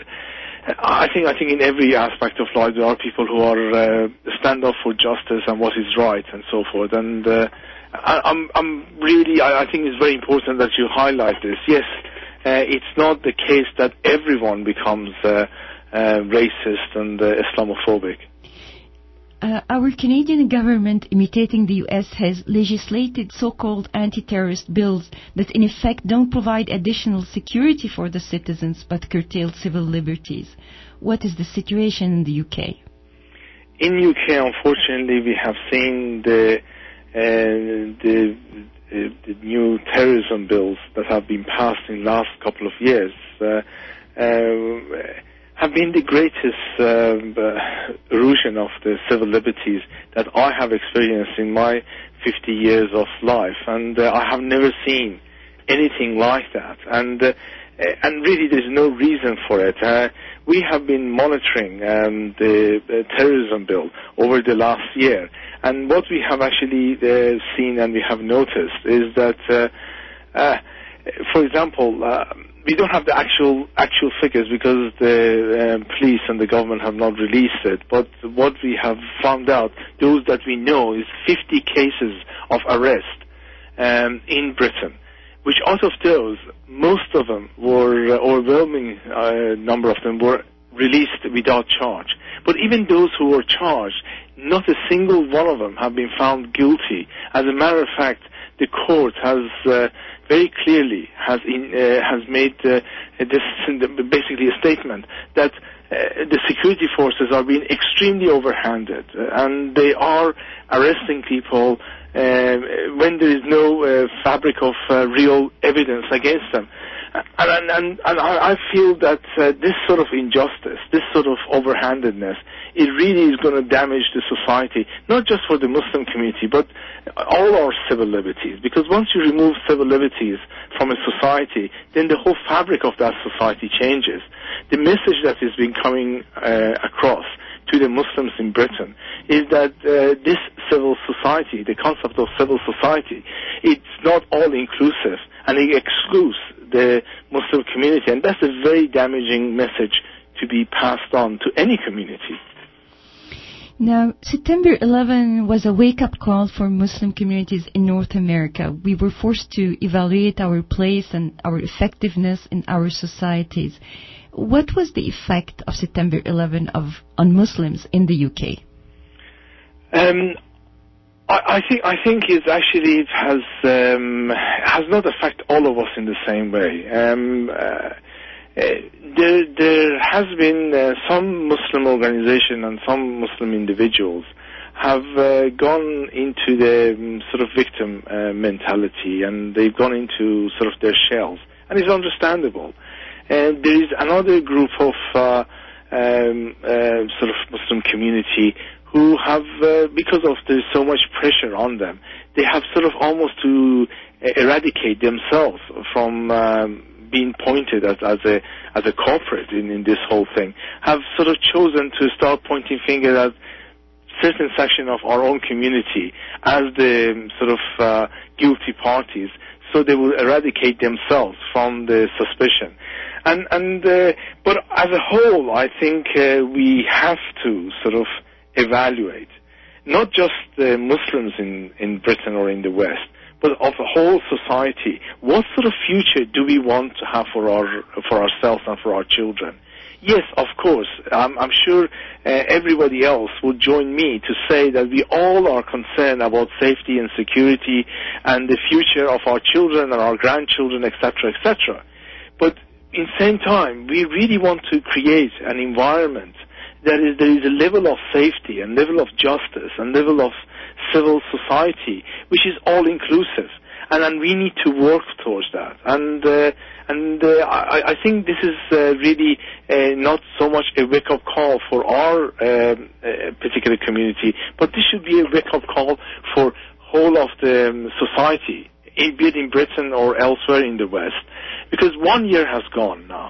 S7: I think, I think in every aspect of life there are people who are uh, stand up for justice and what is right and so forth. And uh, I, I'm, I'm really, I, I think it's very important that you highlight this. Yes, uh, it's not the case that everyone becomes uh, uh, racist and uh, Islamophobic.
S1: Uh, our Canadian government, imitating the U S, has legislated so-called anti-terrorist bills that in effect don't provide additional security for the citizens but curtail civil liberties. What is the situation in the U K?
S7: In U K, unfortunately, we have seen the uh, the, uh, the new terrorism bills that have been passed in the last couple of years uh, uh, have been the greatest um, uh, erosion of the civil liberties that I have experienced in my fifty years of life, and uh, I have never seen anything like that. And uh, and really, there's no reason for it. Uh, we have been monitoring um, the, the terrorism bill over the last year, and what we have actually uh, seen and we have noticed is that, uh, uh, for example, uh, we don't have the actual actual figures because the um, police and the government have not released it. But what we have found out, those that we know, is fifty cases of arrest um, in Britain, which out of those, most of them were, uh, overwhelming uh, number of them were released without charge. But even those who were charged, not a single one of them have been found guilty. As a matter of fact, the court has uh, very clearly has in, uh, has made uh, this basically a statement that uh, the security forces are being extremely overhanded uh, and they are arresting people uh, when there is no uh, fabric of uh, real evidence against them. And, and, and I feel that uh, this sort of injustice, this sort of overhandedness, it really is going to damage the society, not just for the Muslim community, but all our civil liberties. Because once you remove civil liberties from a society, then the whole fabric of that society changes. The message that is being coming uh, across to the Muslims in Britain is that uh, this civil society, the concept of civil society, it's not all-inclusive, and it excludes the Muslim community, and that's a very damaging message to be passed on to any community.
S1: Now, September eleventh was a wake-up call for Muslim communities in North America. We were forced to evaluate our place and our effectiveness in our societies. What was the effect of September eleventh of, on Muslims in the U K? Um,
S7: I, I think I think it actually it has um, has not affected all of us in the same way. Um, uh, there there has been uh, some Muslim organization and some Muslim individuals have uh, gone into the um, sort of victim uh, mentality, and they've gone into sort of their shells, and it's understandable. And there is another group of uh, um, uh, sort of Muslim community who have, uh, because of there's so much pressure on them, they have sort of almost to eradicate themselves from um, being pointed as, as a as a culprit in, in this whole thing, have sort of chosen to start pointing fingers at certain section of our own community as the sort of uh, guilty parties, so they will eradicate themselves from the suspicion. And, and uh, but as a whole, I think uh, we have to sort of evaluate, not just the Muslims in, in Britain or in the West, but of the whole society. What sort of future do we want to have for our for ourselves and for our children? Yes, of course, I'm, I'm sure uh, everybody else will join me to say that we all are concerned about safety and security and the future of our children and our grandchildren, et cetera, et cetera. But in the same time, we really want to create an environment that is, there is a level of safety and level of justice and level of civil society which is all-inclusive. And, and we need to work towards that. And uh, and uh, I, I think this is uh, really uh, not so much a wake-up call for our um, uh, particular community, but this should be a wake-up call for whole of the um, society, be it in Britain or elsewhere in the West. Because one year has gone now.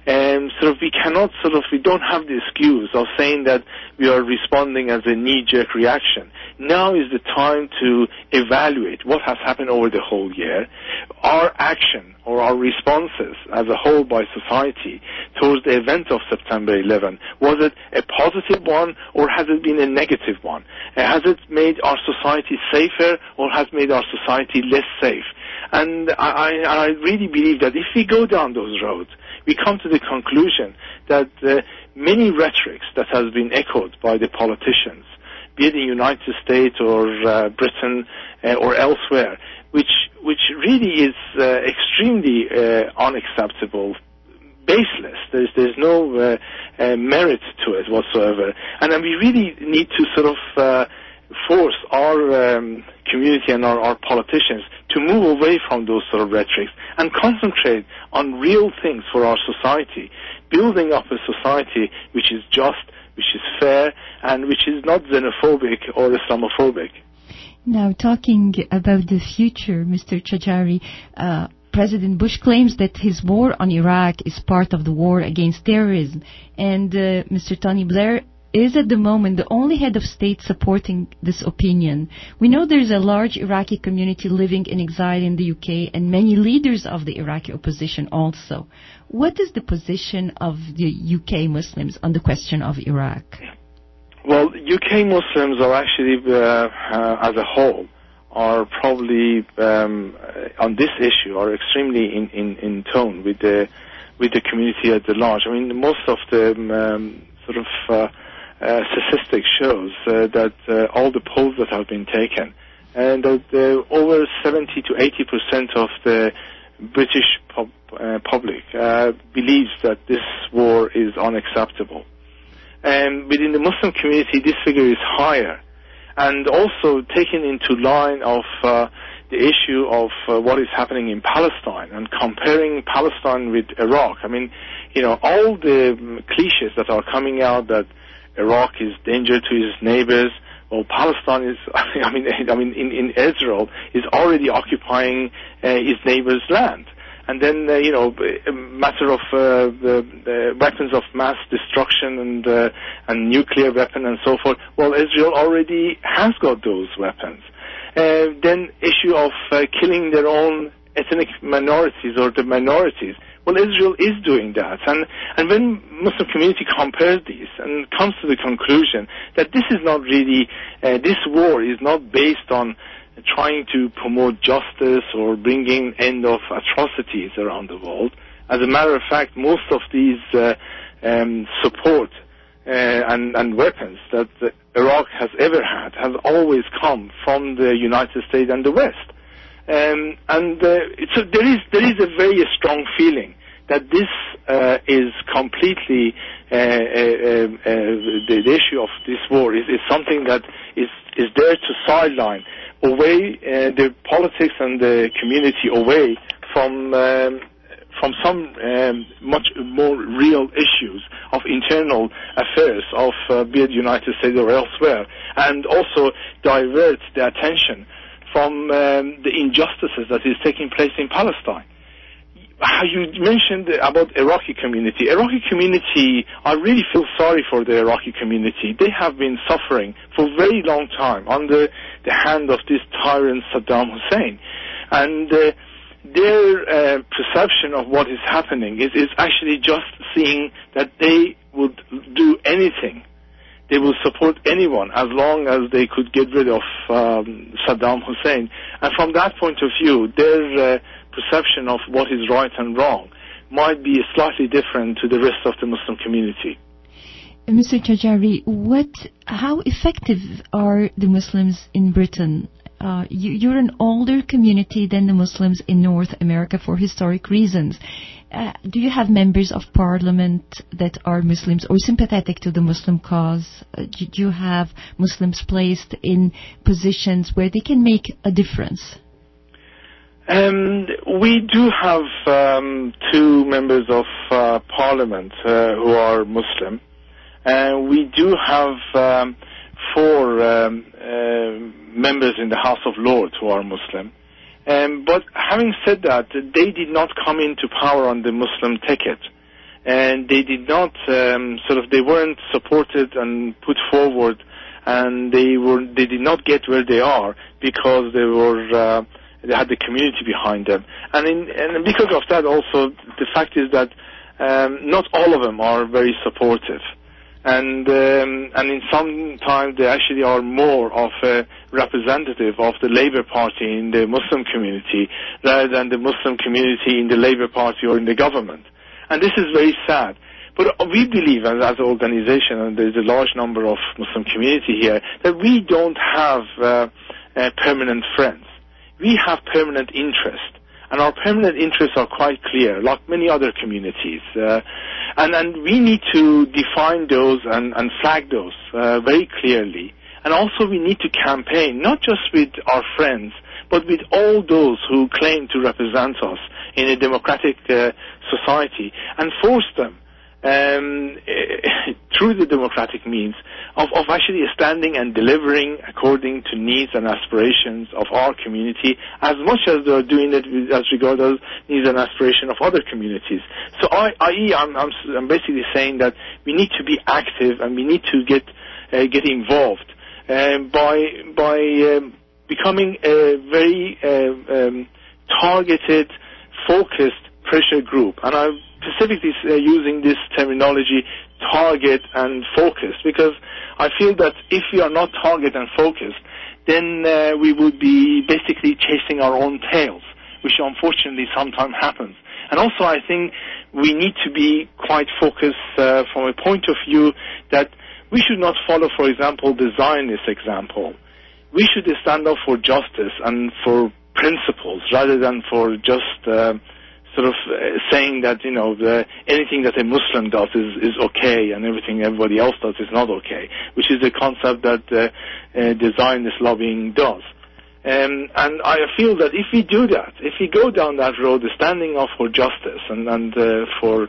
S7: Um, sort of, we cannot sort of, we don't have the excuse of saying that we are responding as a knee-jerk reaction. Now is the time to evaluate what has happened over the whole year, our action or our responses as a whole by society towards the event of September eleventh. Was it a positive one or has it been a negative one? Uh, has it made our society safer or has made our society less safe? And I, I, I really believe that if we go down those roads, we come to the conclusion that uh, many rhetorics that has been echoed by the politicians, be it in the United States or uh, Britain uh, or elsewhere, which which really is uh, extremely uh, unacceptable, baseless. There's there's no uh, uh, merit to it whatsoever, and then we really need to sort of uh, force our um, community and our, our politicians to move away from those sort of rhetorics and concentrate on real things for our society, building up a society which is just, which is fair, and which is not xenophobic or Islamophobic.
S1: Now, talking about the future, Mister Chajari, uh, President Bush claims that his war on Iraq is part of the war against terrorism, and uh, Mister Tony Blair is at the moment the only head of state supporting this opinion. We know there is a large Iraqi community living in exile in the U K and many leaders of the Iraqi opposition also. What is the position of the U K Muslims on the question of Iraq?
S7: Well, U K Muslims are actually, uh, uh, as a whole, are probably um, on this issue are extremely in, in, in tone with the with the community at the large. I mean, most of the um, sort of uh, uh, statistics shows uh, that uh, all the polls that have been taken, and that uh, over seventy to eighty percent of the British pub, uh, public uh, believes that this war is unacceptable. And within the Muslim community, this figure is higher. And also taken into line of uh, the issue of uh, what is happening in Palestine and comparing Palestine with Iraq. I mean, you know, all the cliches that are coming out that Iraq is danger to its neighbors. Well, Palestine is, I mean, I mean, in, in Israel is already occupying uh, its neighbor's land. And then, uh, you know, a matter of uh, the, the weapons of mass destruction and uh, and nuclear weapon and so forth. Well, Israel already has got those weapons. Uh, then issue of uh, killing their own ethnic minorities or the minorities. Well, Israel is doing that. And, and when Muslim community compares these and comes to the conclusion that this is not really, uh, this war is not based on trying to promote justice or bringing end of atrocities around the world. As a matter of fact, most of these uh, um, support uh, and, and weapons that uh, Iraq has ever had has always come from the United States and the West. Um, and uh, it's a, there is there is a very strong feeling that this uh, is completely uh, uh, uh, the, the issue of this war is, is something that is is there to sideline away uh, the politics and the community away from um, from some um, much more real issues of internal affairs of uh, be it United States or elsewhere, and also divert the attention from um, the injustices that is taking place in Palestine. You mentioned about Iraqi community. Iraqi community, I really feel sorry for the Iraqi community. They have been suffering for a very long time under the hand of this tyrant Saddam Hussein. And uh, their uh, perception of what is happening is, is actually just seeing that they would do anything. They will support anyone as long as they could get rid of um, Saddam Hussein. And from that point of view, their uh, perception of what is right and wrong might be slightly different to the rest of the Muslim community.
S1: Mister Chajari, what, how effective are the Muslims in Britain? Uh, you, you're an older community than the Muslims in North America for historic reasons. Uh, do you have members of parliament that are Muslims or sympathetic to the Muslim cause? Uh, do you have Muslims placed in positions where they can make a difference?
S7: Um, we do have um, two members of uh, parliament uh, who are Muslim. Uh, we do have um, four um, uh, members in the House of Lords who are Muslim. Um, but having said that, they did not come into power on the Muslim ticket. and they did not um, sort of they weren't supported and put forward, and they were they did not get where they are because they were uh, they had the community behind them, and in, and because of that also the fact is that um, not all of them are very supportive. And um, and in some times they actually are more of a representative of the Labour Party in the Muslim community rather than the Muslim community in the Labour Party or in the government. And this is very sad. But we believe as, as an organization, and there's a large number of Muslim community here, that we don't have uh, uh, permanent friends. We have permanent interest. And our permanent interests are quite clear, like many other communities. Uh, and, and we need to define those and, and flag those uh, very clearly. And also we need to campaign, not just with our friends, but with all those who claim to represent us in a democratic uh, society, and force them um, through the democratic means of, of actually standing and delivering according to needs and aspirations of our community, as much as they're doing it with, as regards needs and aspirations of other communities. So I, I, I'm, I'm, I'm basically saying that we need to be active and we need to get uh, get involved um, by by um, becoming a very uh, um, targeted, focused pressure group. And I'm specifically uh, using this terminology, target and focus, because I feel that if we are not target and focused, then uh, we would be basically chasing our own tails, which unfortunately sometimes happens. And also I think we need to be quite focused uh, from a point of view that we should not follow, for example, the Zionist example. We should stand up for justice and for principles rather than for just uh, sort of uh, saying that, you know, the, anything that a Muslim does is, is okay and everything everybody else does is not okay, which is the concept that uh, uh, the Zionist lobbying does. Um, and I feel that if we do that, if we go down that road, standing up for justice and, and uh, for,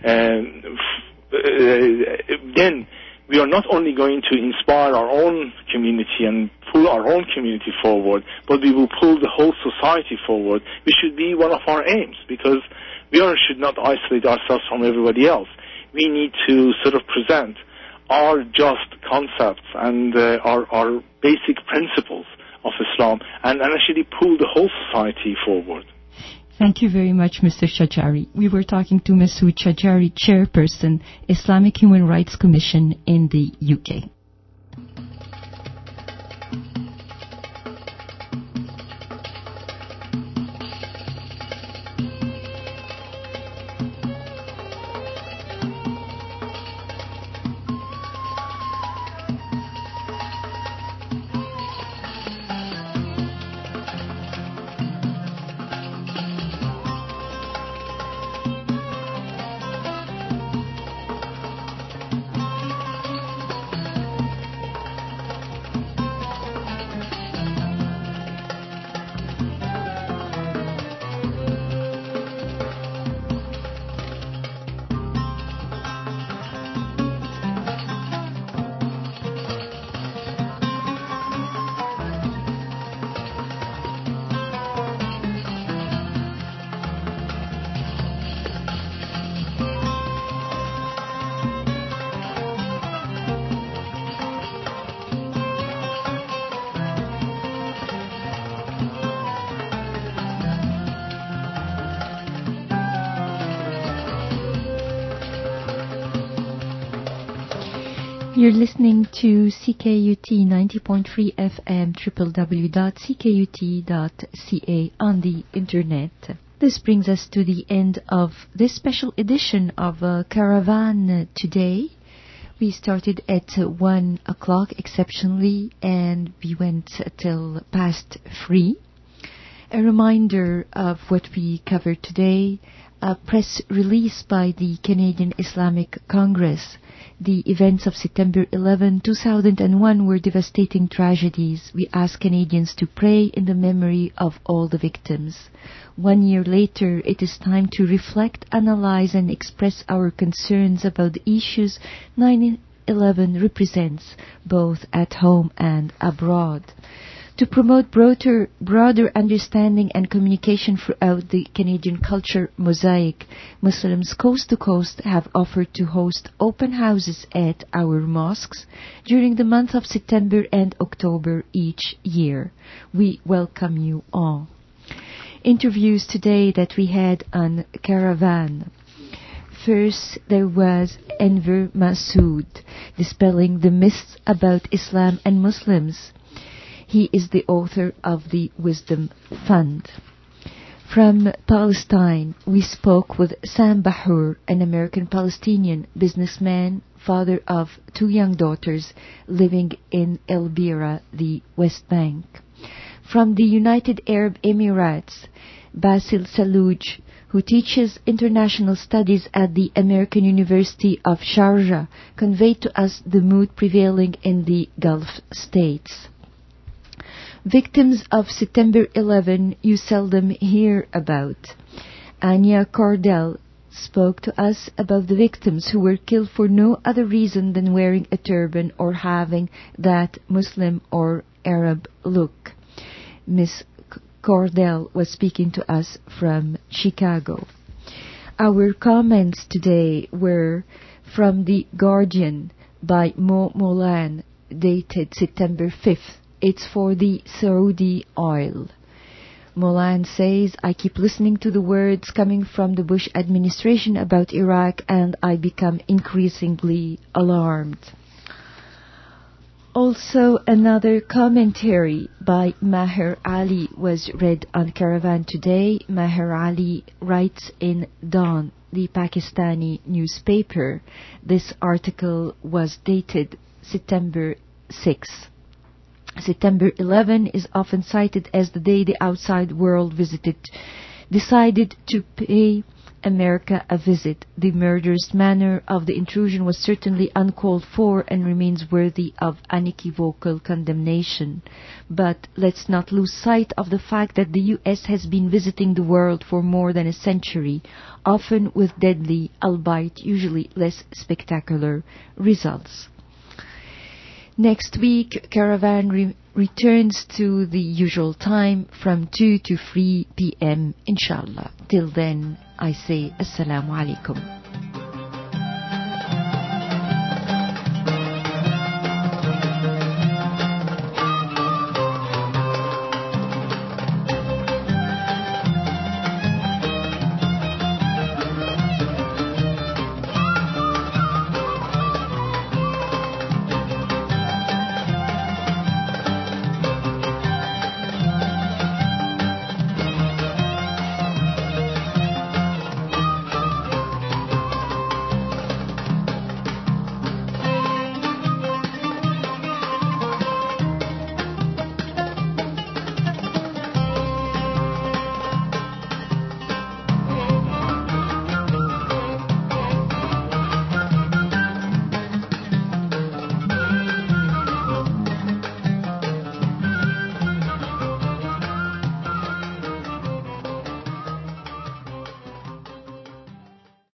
S7: um, f- uh, then we are not only going to inspire our own community and pull our own community forward, but we will pull the whole society forward, which should be one of our aims, because we are, should not isolate ourselves from everybody else. We need to sort of present our just concepts and uh, our, our basic principles of Islam and, and actually pull the whole society forward.
S1: Thank you very much, Mister Shajari. We were talking to Masood Shajari, Chairperson, Islamic Human Rights Commission in the U K. You're listening to C K U T ninety point three F M, w w w dot c k u t dot c a on the internet. This brings us to the end of this special edition of uh, Caravan today. We started at uh, one o'clock exceptionally, and we went till past three. A reminder of what we covered today: a press release by the Canadian Islamic Congress. The events of September eleventh, two thousand one were devastating tragedies. We ask Canadians to pray in the memory of all the victims. One year later, it is time to reflect, analyze, and express our concerns about the issues nine eleven represents, both at home and abroad. To promote broader, broader understanding and communication throughout the Canadian culture mosaic, Muslims coast to coast have offered to host open houses at our mosques during the month of September and October each year. We welcome you all. Interviews today that we had on Caravan. First, there was Enver Masood, dispelling the myths about Islam and Muslims. He is the author of the Wisdom Fund. From Palestine, we spoke with Sam Bahour, an American-Palestinian businessman, father of two young daughters, living in El Bira, the West Bank. From the United Arab Emirates, Basil Salouj, who teaches international studies at the American University of Sharjah, conveyed to us the mood prevailing in the Gulf states. Victims of September eleventh you seldom hear about. Anya Cordell spoke to us about the victims who were killed for no other reason than wearing a turban or having that Muslim or Arab look. Miss Cordell was speaking to us from Chicago. Our comments today were from The Guardian by Mo Molan, dated September fifth. It's for the Saudi oil. Molan says, I keep listening to the words coming from the Bush administration about Iraq and I become increasingly alarmed. Also, another commentary by Maher Ali was read on Caravan today. Maher Ali writes in Dawn, the Pakistani newspaper. This article was dated September sixth. September eleventh is often cited as the day the outside world visited, decided to pay America a visit. The murderous manner of the intrusion was certainly uncalled for and remains worthy of unequivocal condemnation. But let's not lose sight of the fact that the U S has been visiting the world for more than a century, often with deadly, albeit usually less spectacular, results. Next week, Caravan re- returns to the usual time from two to three p.m. inshallah. Till then, I say Assalamu alaikum.